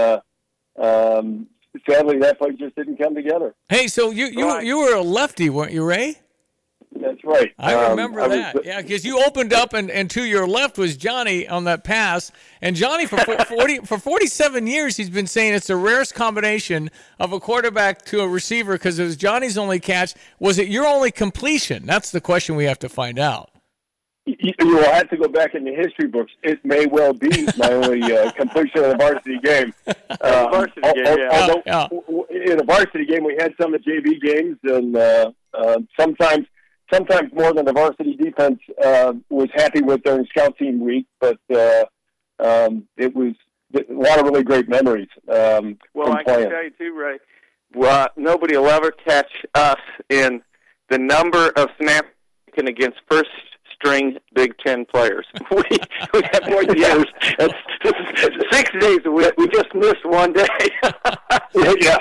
sadly, that play just didn't come together. Hey, so you were a lefty, weren't you, Ray? That's right. I remember that. Yeah, because you opened up, and to your left was Johnny on that pass. And Johnny, for 47 years, he's been saying it's the rarest combination of a quarterback to a receiver because it was Johnny's only catch. Was it your only completion? That's the question we have to find out. You will have to go back in the history books. It may well be my only completion of the varsity game. Varsity game, yeah. Although in a varsity game, we had some of the JV games, and sometimes more than the varsity defense was happy with during scout team week. But it was a lot of really great memories. Well, I can tell you too, Ray. Well, nobody will ever catch us in the number of snaps taken against first-string Big Ten players. We have 4 years. It's 6 days a week. We just missed one day. Yeah.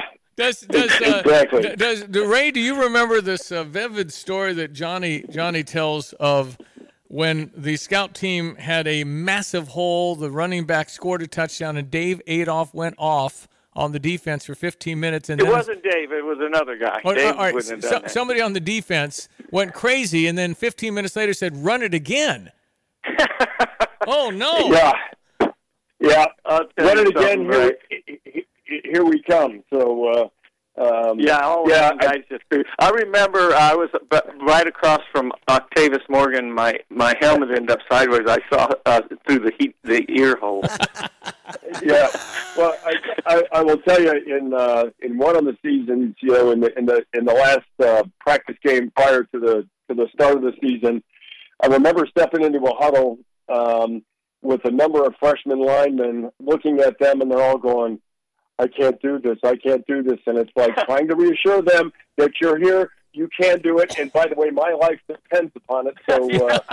Exactly. Ray, do you remember this vivid story that Johnny tells of when the scout team had a massive hole, the running back scored a touchdown, and Dave Adolph went off on the defense for 15 minutes. And it wasn't Dave. It was another guy. Somebody on the defense went crazy, and then 15 minutes later said, "Run it again." Oh, no. Yeah. Run it again. Here we come. So, guys just. I remember I was right across from Octavius Morgan. My helmet ended up sideways. I saw through the ear hole. Yeah. Well, I will tell you in one of the seasons, in the last practice game prior to the start of the season, I remember stepping into a huddle with a number of freshman linemen, looking at them, and they're all going, "I can't do this. I can't do this." And it's like trying to reassure them that you're here, you can do it, and by the way, my life depends upon it. So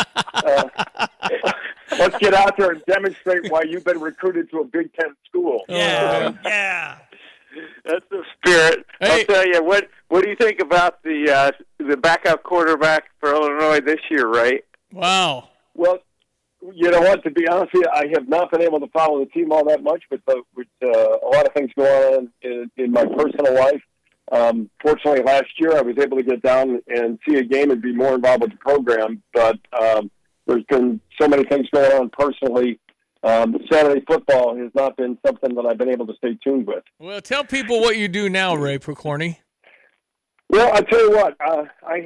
let's get out there and demonstrate why you've been recruited to a Big Ten school. Yeah. That's the spirit. Hey. I'll tell you, what do you think about the backup quarterback for Illinois this year, Ray? Wow. Well, you know what? To be honest with you, I have not been able to follow the team all that much, but with a lot of things going on in my personal life. Fortunately, last year I was able to get down and see a game and be more involved with the program. But there's been so many things going on personally Saturday football has not been something that I've been able to stay tuned with. Well, tell people what you do now, Ray Pokorny. Well, I tell you what, I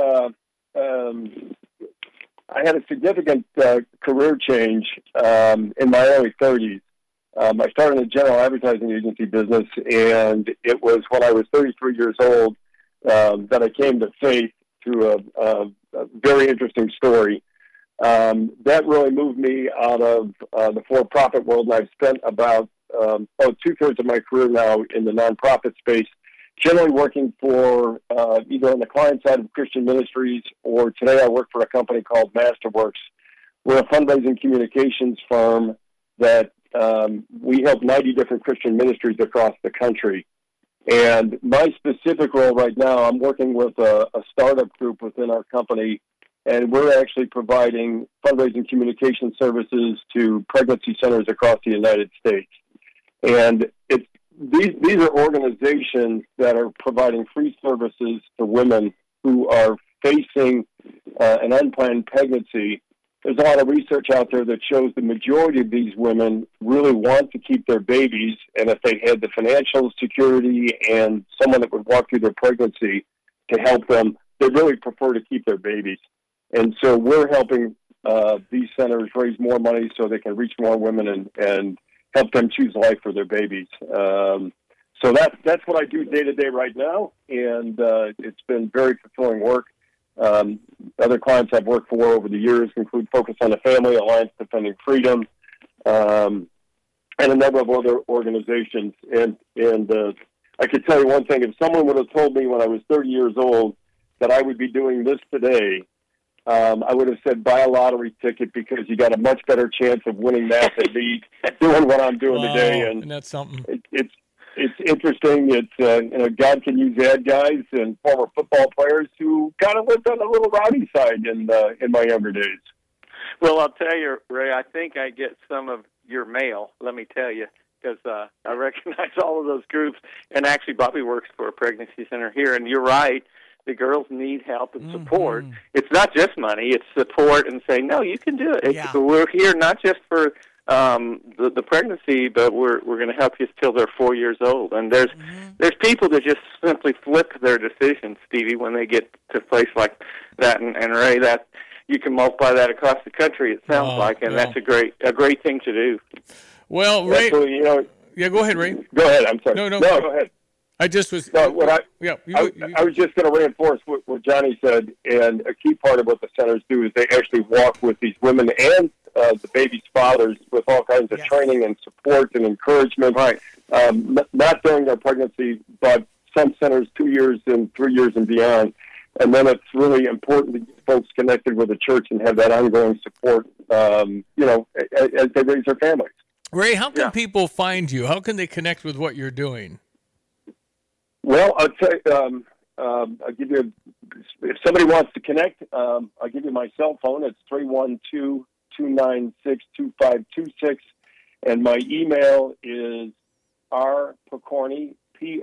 had a significant career change in my early 30s. I started in the general advertising agency business, and it was when I was 33 years old that I came to faith through a very interesting story. That really moved me out of the for-profit world, and I've spent about two-thirds of my career now in the nonprofit space, generally working for either on the client side of Christian Ministries, or today I work for a company called Masterworks. We're a fundraising communications firm that we help 90 different Christian ministries across the country. And my specific role right now, I'm working with a startup group within our company, and we're actually providing fundraising communication services to pregnancy centers across the United States. And these are organizations that are providing free services to women who are facing an unplanned pregnancy. There's a lot of research out there that shows the majority of these women really want to keep their babies, and if they had the financial security and someone that would walk through their pregnancy to help them, they really prefer to keep their babies. And so we're helping these centers raise more money so they can reach more women and help them choose life for their babies. So that's what I do day to day right now, and it's been very fulfilling work. Other clients I've worked for over the years include Focus on the Family, Alliance Defending Freedom, and a number of other organizations. And I could tell you one thing: if someone would have told me when I was 30 years old that I would be doing this today, I would have said buy a lottery ticket, because you got a much better chance of winning that than me doing what I'm doing today. And that's something. It's interesting. It's God can use bad guys and former football players who kind of lived on the little rowdy side in my younger days. Well, I'll tell you, Ray, I think I get some of your mail, let me tell you, because I recognize all of those groups. And actually, Bobby works for a pregnancy center here, and you're right. The girls need help and support. Mm-hmm. It's not just money; it's support and saying, "No, you can do it." Yeah. We're here not just for the pregnancy, but we're going to help you till they're 4 years old. And there's people that just simply flip their decisions, Stevie, when they get to a place like that. And Ray, that you can multiply that across the country. It sounds like, and that's a great thing to do. Well, Ray, absolutely, yeah, go ahead, Ray. Go ahead. I'm sorry. No, go ahead. I just was. No, I was just going to reinforce what Johnny said, and a key part of what the centers do is they actually walk with these women and the baby's fathers with all kinds of training and support and encouragement. Right. Not during their pregnancy, but some centers 2 years and 3 years and beyond. And then it's really important to get folks connected with the church and have that ongoing support, as they raise their families. Ray, how can people find you? How can they connect with what you're doing? Well, I'll tell you, I'll give you, if somebody wants to connect, I'll give you my cell phone. It's 312-296-2526. And my email is rpokorny,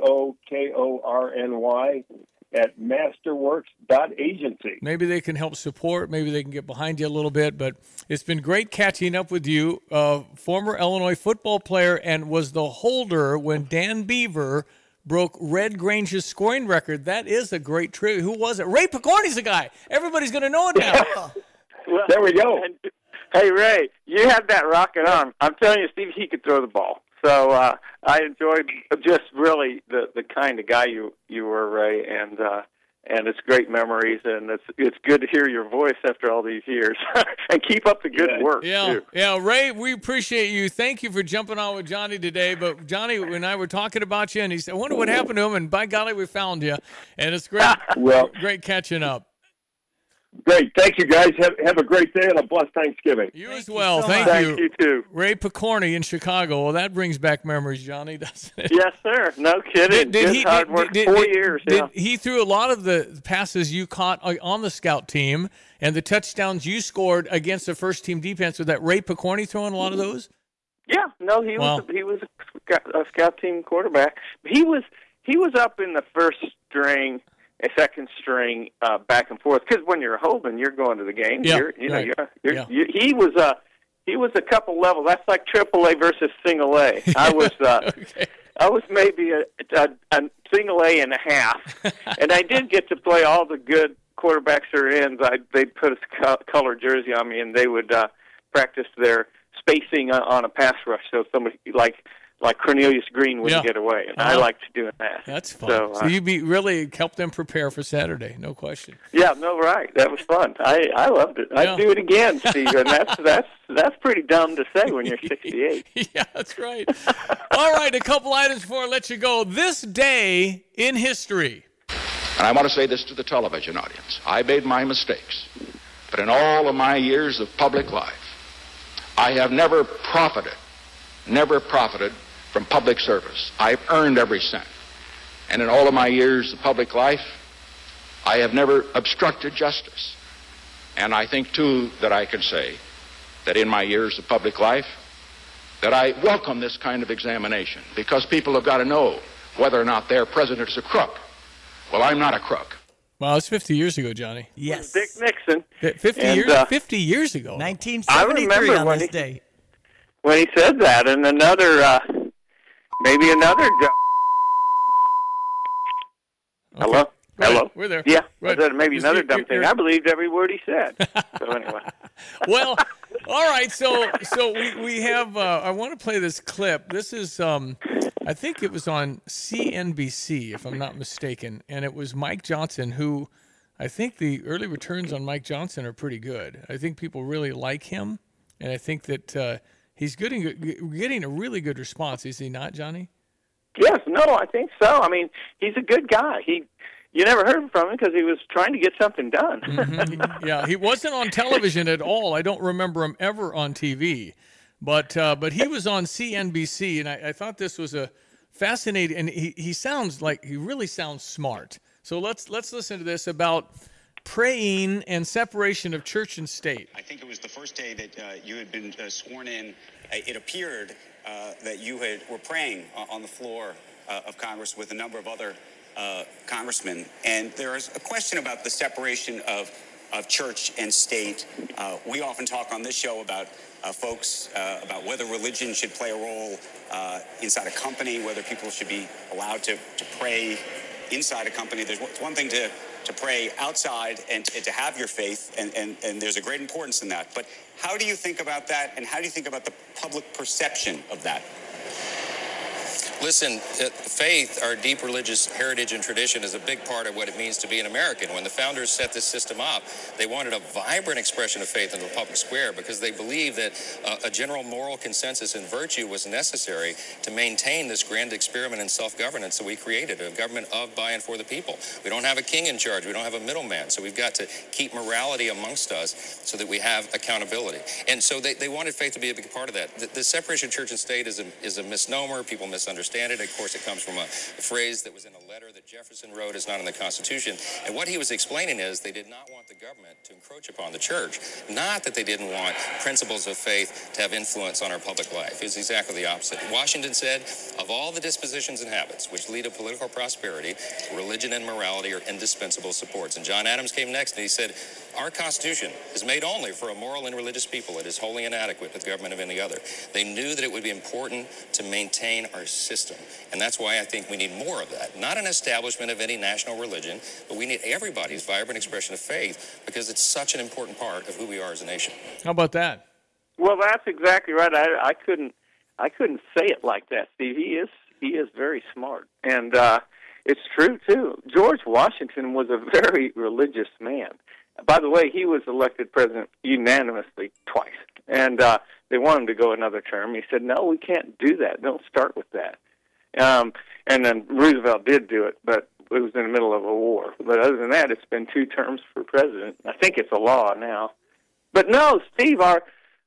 Pokorny, @masterworks.agency. Maybe they can help support. Maybe they can get behind you a little bit. But it's been great catching up with you. Former Illinois football player, and was the holder when Dan Beaver broke Red Grange's scoring record. That is a great tribute. Who was it? Ray Pokorny's the guy. Everybody's going to know it now. Well, there we go. Hey, Ray, you have that rocket arm. I'm telling you, Steve, he could throw the ball. So I enjoyed just really the kind of guy you were, Ray, and it's great memories, and it's good to hear your voice after all these years. And keep up the good work, too. Yeah, Ray, we appreciate you. Thank you for jumping on with Johnny today. But Johnny and I were talking about you, and he said, I wonder what happened to him, and by golly, we found you. And it's great, great catching up. Great. Thank you, guys. Have a great day and a blessed Thanksgiving. You as well. Thank you. You too. Ray Pokorny in Chicago. Well, that brings back memories, Johnny, doesn't it? Yes, sir. No kidding. Hard work. 4 years. He threw a lot of the passes you caught on the scout team, and the touchdowns you scored against the first team defense. Was that Ray Pokorny throwing a lot of those? Yeah. No, he was a scout team quarterback. He was up in the first string, a second string, back and forth. Because when you're a holding, you're going to the game. Yeah, He he was a couple levels. That's like AAA versus single A. I was I was maybe a single A and a half, and I did get to play all the good quarterbacks or ends. They'd put a color jersey on me, and they would practice their spacing on a pass rush, so somebody like Cornelius Green wouldn't get away, and I liked doing that. That's fun. So you really helped them prepare for Saturday, no question. Yeah, no, right. That was fun. I loved it. I'd do it again, Steve, and that's pretty dumb to say when you're 68. Yeah, that's right. All right, a couple items before I let you go. This day in history. And I want to say this to the television audience. I made my mistakes, but in all of my years of public life, I have never profited from public service. I've earned every cent. And in all of my years of public life, I have never obstructed justice. And I think, too, that I can say that in my years of public life, that I welcome this kind of examination, because people have got to know whether or not their president is a crook. Well, I'm not a crook. Well, it's 50 years ago, Johnny. Yes. Dick Nixon. 50 years ago. 1973 on this day. When he said that, and maybe another. Hello? Hello? We're there. Yeah, Right. I said maybe another dumb thing. you're- I believed every word he said. So anyway. Well, all right. So we have. I want to play this clip. This is. I think it was on CNBC, if I'm not mistaken, and it was Mike Johnson, who I think the early returns on Mike Johnson are pretty good. I think people really like him, and I think that he's getting a really good response. Is he not, Johnny? Yes, no, I think so. I mean, he's a good guy. You never heard from him because he was trying to get something done. Mm-hmm. Yeah, he wasn't on television at all. I don't remember him ever on TV. But he was on CNBC, and I thought this was a fascinating. And he sounds like he really sounds smart. So let's listen to this about praying and separation of church and state. I think it was the first day that you had been sworn in. It appeared that you were praying on the floor of Congress with a number of other congressmen, and there is a question about the separation of church and state. We often talk on this show about folks about whether religion should play a role inside a company, whether people should be allowed to pray inside a company. It's one thing to pray outside and to have your faith, and there's a great importance in that. But how do you think about that, and how do you think about the public perception of that? Listen, faith, our deep religious heritage and tradition, is a big part of what it means to be an American. When the founders set this system up, they wanted a vibrant expression of faith in the public square because they believed that a general moral consensus and virtue was necessary to maintain this grand experiment in self-governance that we created, a government of, by, and for the people. We don't have a king in charge. We don't have a middleman. So we've got to keep morality amongst us so that we have accountability. And so they wanted faith to be a big part of that. The separation of church and state is a misnomer. People misunderstand it. Of course, it comes from a phrase that was in a letter that Jefferson wrote. It's not in the Constitution. And what he was explaining is they did not want the government to encroach upon the church. Not that they didn't want principles of faith to have influence on our public life. It was exactly the opposite. Washington said, of all the dispositions and habits which lead to political prosperity, religion and morality are indispensable supports. And John Adams came next and he said, our Constitution is made only for a moral and religious people. It is wholly inadequate to the government of any other. They knew that it would be important to maintain our system. And that's why I think we need more of that. Not an establishment of any national religion, but we need everybody's vibrant expression of faith because it's such an important part of who we are as a nation. How about that? Well, that's exactly right. I couldn't say it like that, Steve. He is very smart, and it's true too. George Washington was a very religious man. By the way, he was elected president unanimously twice, and they wanted him to go another term. He said, "No, we can't do that. Don't start with that." And then Roosevelt did do it, but it was in the middle of a war. But other than that, it's been 2 terms for president. I think it's a law now. But no, Steve, our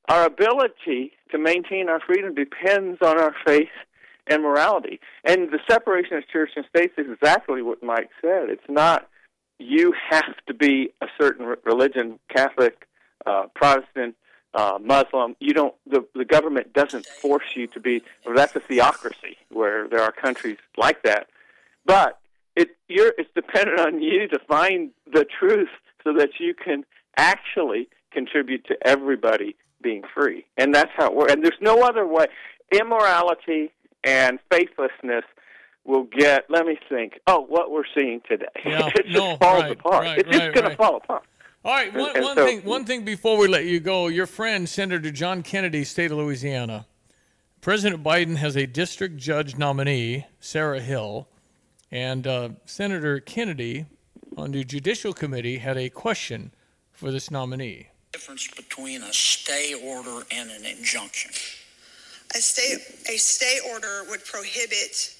ability to maintain our freedom depends on our faith and morality. And the separation of church and state is exactly what Mike said. It's not you have to be a certain religion, Catholic, Protestant, Muslim. You don't. The government doesn't force you to be. Well, that's a theocracy where there are countries like that. But it's dependent on you to find the truth so that you can actually contribute to everybody being free. And that's how it works. And there's no other way. Immorality and faithlessness will get, let me think, what we're seeing today. Yeah, it just falls apart. Right, it's just going to fall apart. All right, one thing before we let you go. Your friend, Senator John Kennedy, state of Louisiana. President Biden has a district judge nominee, Sarah Hill, and Senator Kennedy on the Judicial Committee had a question for this nominee. Difference between a stay order and an injunction. A stay order would prohibit.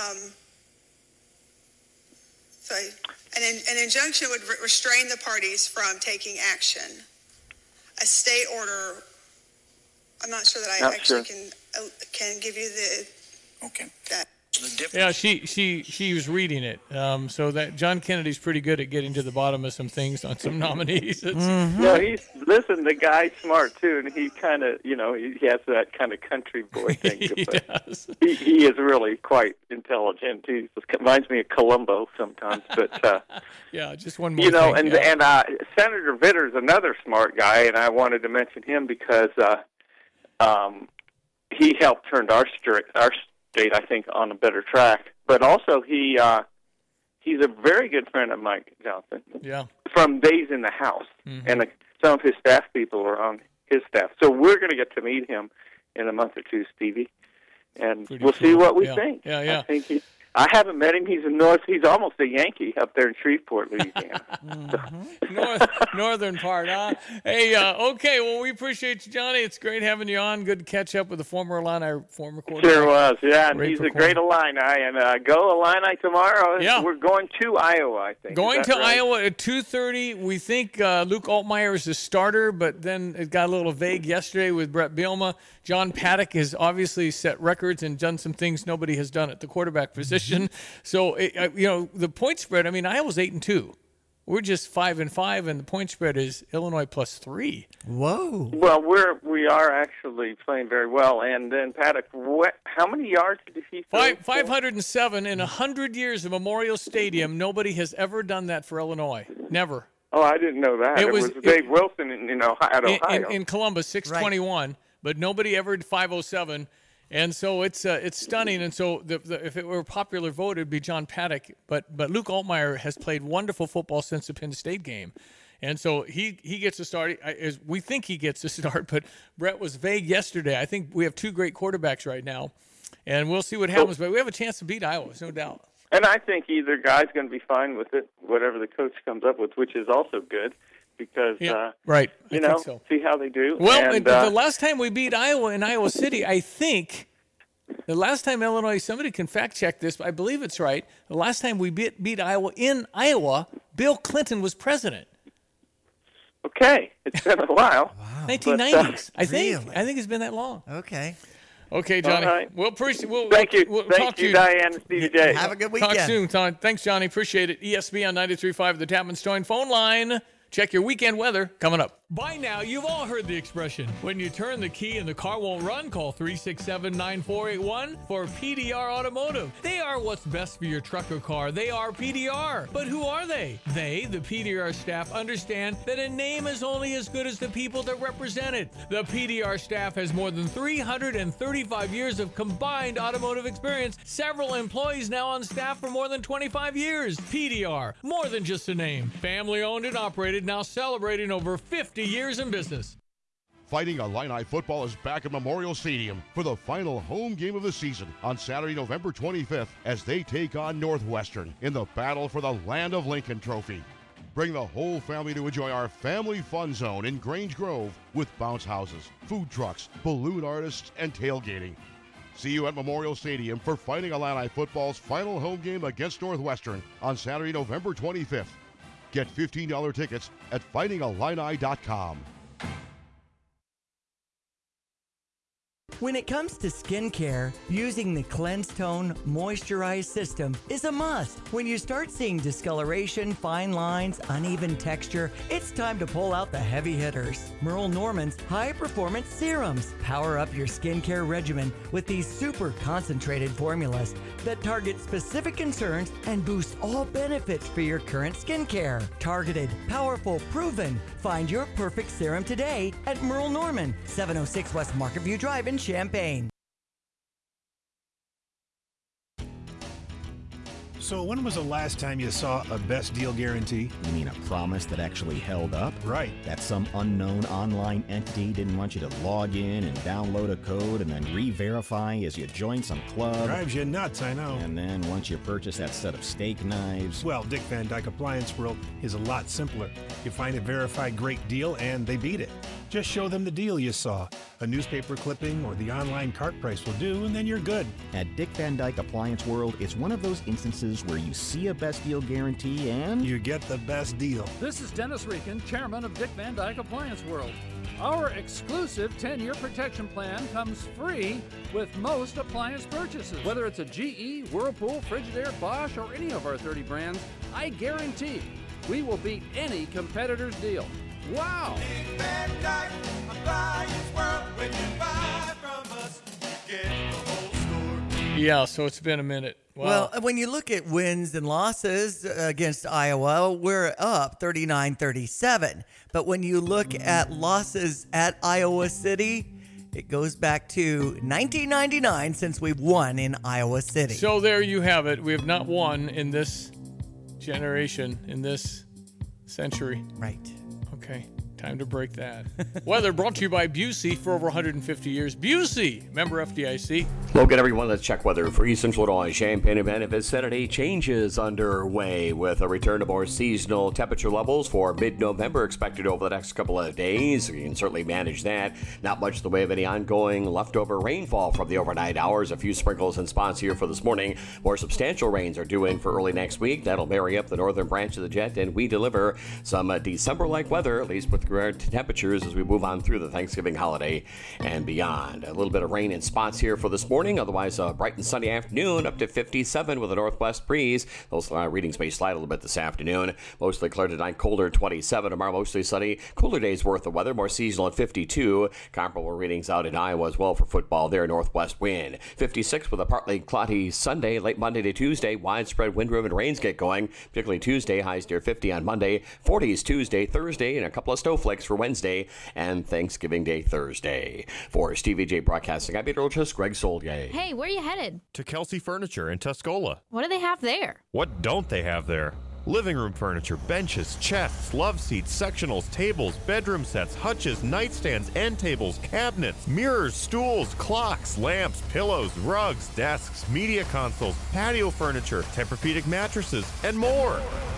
An injunction would restrain the parties from taking action. A stay order, I'm not sure that I can give you that. Yeah, she was reading it. So that John Kennedy's pretty good at getting to the bottom of some things on some nominees. No, the guy's smart too, and he kind of, he has that kind of country boy thing. He does. He is really quite intelligent. He reminds me of Columbo sometimes, but yeah, just one more thing. And Senator Vitter's another smart guy, and I wanted to mention him because he helped turn our state, I think, on a better track. But also, he's a very good friend of Mike Johnson. Yeah. From days in the House, and some of his staff people are on his staff. So we're going to get to meet him in a month or two, Stevie, and we'll see what we think. Yeah. I haven't met him. He's almost a Yankee up there in Shreveport, Louisiana. Northern part, huh? Hey, okay. Well, we appreciate you, Johnny. It's great having you on. Good to catch up with the former quarterback. Sure was, yeah. And he's a great Illini. And go Illini tomorrow. Yeah. We're going to Iowa, I think. Going to Iowa at 2:30. We think Luke Altmaier is the starter, but then it got a little vague yesterday with Brett Bielema. John Paddock has obviously set records and done some things nobody has done at the quarterback position. So, the point spread, Iowa's 8-2. We're just 5-5, and the point spread is Illinois +3. Whoa. Well, we are actually playing very well. And then Paddock, how many yards did he throw? 507 in 100 years of Memorial Stadium. Nobody has ever done that for Illinois. Never. Oh, I didn't know that. It was Dave Wilson in Ohio. In Columbus, 621, right. But nobody ever did 507. And so it's stunning. And so if it were a popular vote, it'd be John Paddock. But Luke Altmaier has played wonderful football since the Penn State game. And so he gets a start. We think he gets a start, but Brett was vague yesterday. I think we have two great quarterbacks right now, and we'll see what happens. But we have a chance to beat Iowa, no doubt. And I think either guy's going to be fine with it, whatever the coach comes up with, which is also good. Because, right. See how they do. Well, the last time we beat Iowa in Iowa City, I think the last time Illinois, somebody can fact check this, but I believe it's right. The last time we beat Iowa in Iowa, Bill Clinton was president. Okay. It's been a while. Wow. 1990s, I think. Really? I think it's been that long. Okay. Okay, Johnny. All right. We'll appreciate. Thank you. We'll Thank talk you, to Diane and Stevie J. Have a good weekend. Talk soon, Tom. Thanks, Johnny. Appreciate it. ESPN 93.5, the Tapman Stone phone line. Check your weekend weather coming up. By now, you've all heard the expression, when you turn the key and the car won't run, call 367-9481 for PDR Automotive. They are what's best for your truck or car. They are PDR. But who are they? They, the PDR staff, understand that a name is only as good as the people that represent it. The PDR staff has more than 335 years of combined automotive experience. Several employees now on staff for more than 25 years. PDR, more than just a name. Family owned and operated, now celebrating over 50 years in business. Fighting Illini football is back at Memorial Stadium for the final home game of the season on Saturday, November 25th, as they take on Northwestern in the battle for the Land of Lincoln Trophy. Bring the whole family to enjoy our family fun zone in Grange Grove with bounce houses, food trucks, balloon artists, and tailgating. See you at Memorial Stadium for Fighting Illini football's final home game against Northwestern on Saturday, November 25th. Get $15 tickets at fightingillini.com. When it comes to skincare, using the Cleanse Tone Moisturized System is a must. When you start seeing discoloration, fine lines, uneven texture, it's time to pull out the heavy hitters. Merle Norman's high-performance serums. Power up your skincare regimen with these super concentrated formulas that target specific concerns and boost all benefits for your current skincare. Targeted, powerful, proven. Find your perfect serum today at Merle Norman, 706 West Market View Drive in Champaign. So when was the last time you saw a best deal guarantee? You mean a promise that actually held up? Right. That some unknown online entity didn't want you to log in and download a code and then re-verify as you join some club. Drives you nuts, I know. And then once you purchase that set of steak knives... Well, Dick Van Dyke Appliance World is a lot simpler. You find a verified great deal and they beat it. Just show them the deal you saw. A newspaper clipping or the online cart price will do, and then you're good. At Dick Van Dyke Appliance World, it's one of those instances where you see a best deal guarantee and... you get the best deal. This is Dennis Reekin, chairman of Dick Van Dyke Appliance World. Our exclusive 10-year protection plan comes free with most appliance purchases. Whether it's a GE, Whirlpool, Frigidaire, Bosch, or any of our 30 brands, I guarantee we will beat any competitor's deal. Wow! Dick Van Dyke Appliance World. When you buy from us, you get the whole store. Yeah, so it's been a minute. Wow. Well, when you look at wins and losses against Iowa, we're up 39-37. But when you look at losses at Iowa City, it goes back to 1999 since we've won in Iowa City. So there you have it. We have not won in this generation, in this century. Right. Okay, time to break that. Weather brought to you by Busey for over 150 years. Busey, member FDIC. Hello again, everyone. Let's check weather for East Central Illinois. Champaign event vicinity changes underway with a return to more seasonal temperature levels for mid-November expected over the next couple of days. You can certainly manage that. Not much in the way of any ongoing leftover rainfall from the overnight hours. A few sprinkles in spots here for this morning. More substantial rains are due in for early next week. That'll marry up the northern branch of the jet, and we deliver some December-like weather, at least with regard to temperatures as we move on through the Thanksgiving holiday and beyond. A little bit of rain in spots here for this morning. Otherwise, a bright and sunny afternoon up to 57 with a northwest breeze. Those readings may slide a little bit this afternoon. Mostly clear tonight, colder 27. Tomorrow, mostly sunny. Cooler days worth of weather, more seasonal at 52. Comparable readings out in Iowa as well for football there. Northwest wind 56 with a partly cloudy Sunday, late Monday to Tuesday. Widespread wind-driven rains get going, particularly Tuesday. Highs near 50 on Monday. 40s Tuesday, Thursday, and a couple of snowflakes for Wednesday and Thanksgiving Day Thursday. For Stevie J Broadcasting, I'm meteorologist Greg Soldier. Hey, where are you headed? To Kelsey Furniture in Tuscola. What do they have there? What don't they have there? Living room furniture, benches, chests, love seats, sectionals, tables, bedroom sets, hutches, nightstands, end tables, cabinets, mirrors, stools, clocks, lamps, pillows, rugs, desks, media consoles, patio furniture, Tempur-Pedic mattresses, and more.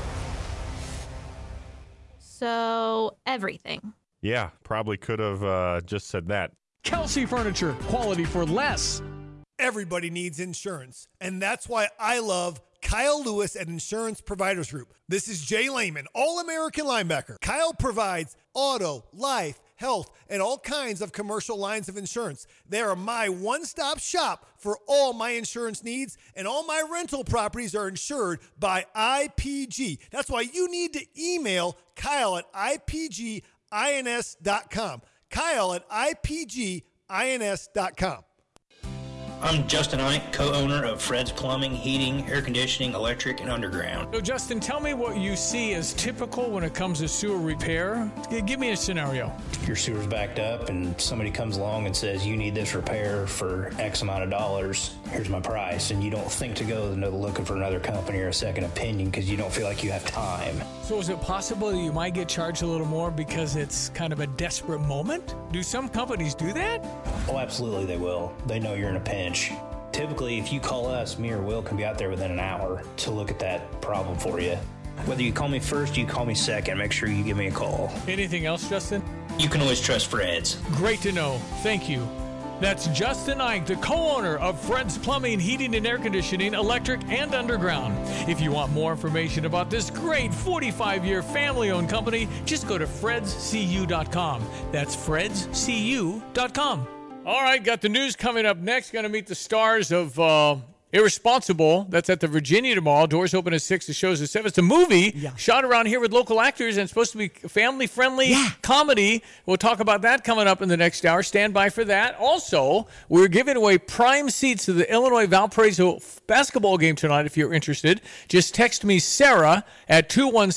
So, everything. Yeah, probably could have just said that. Kelsey Furniture, quality for less. Everybody needs insurance, and that's why I love Kyle Lewis at Insurance Providers Group. This is Jay Lehman, All-American linebacker. Kyle provides auto, life, health, and all kinds of commercial lines of insurance. They are my one-stop shop for all my insurance needs, and all my rental properties are insured by IPG. That's why you need to email Kyle at IPGINS.com. Kyle at IPGINS.com. I'm Justin Ike, co-owner of Fred's Plumbing, Heating, Air Conditioning, Electric, and Underground. So, Justin, tell me what you see as typical when it comes to sewer repair. Give me a scenario. Your sewer's backed up and somebody comes along and says, you need this repair for X amount of dollars. Here's my price. And you don't think to go looking for another company or a second opinion because you don't feel like you have time. So is it possible that you might get charged a little more because it's kind of a desperate moment? Do some companies do that? Oh, absolutely they will. They know you're in a pinch. Typically, if you call us, me or Will can be out there within an hour to look at that problem for you. Whether you call me first or you call me second, make sure you give me a call. Anything else, Justin? You can always trust Fred's. Great to know. Thank you. That's Justin Ike, the co-owner of Fred's Plumbing, Heating, and Air Conditioning, Electric, and Underground. If you want more information about this great 45-year family-owned company, just go to fredscu.com. That's fredscu.com. All right, got the news coming up next. Going to meet the stars of Irresponsible. That's at the Virginia tomorrow. Doors open at 6. The show's at 7. It's a movie shot around here with local actors and it's supposed to be family-friendly comedy. We'll talk about that coming up in the next hour. Stand by for that. Also, we're giving away prime seats to the Illinois Valparaiso basketball game tonight if you're interested. Just text me, Sarah, at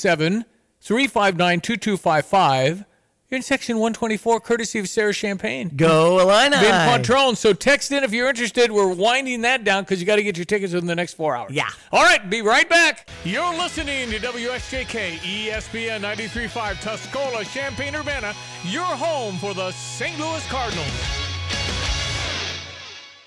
217-359-2255. You're in section 124, courtesy of Sarah Champagne. Go Illini. Vin Patrone. So text in if you're interested. We're winding that down because you got to get your tickets within the next 4 hours. Yeah. All right, be right back. You're listening to WSJK ESPN 93.5 Tuscola, Champaign-Urbana, your home for the St. Louis Cardinals.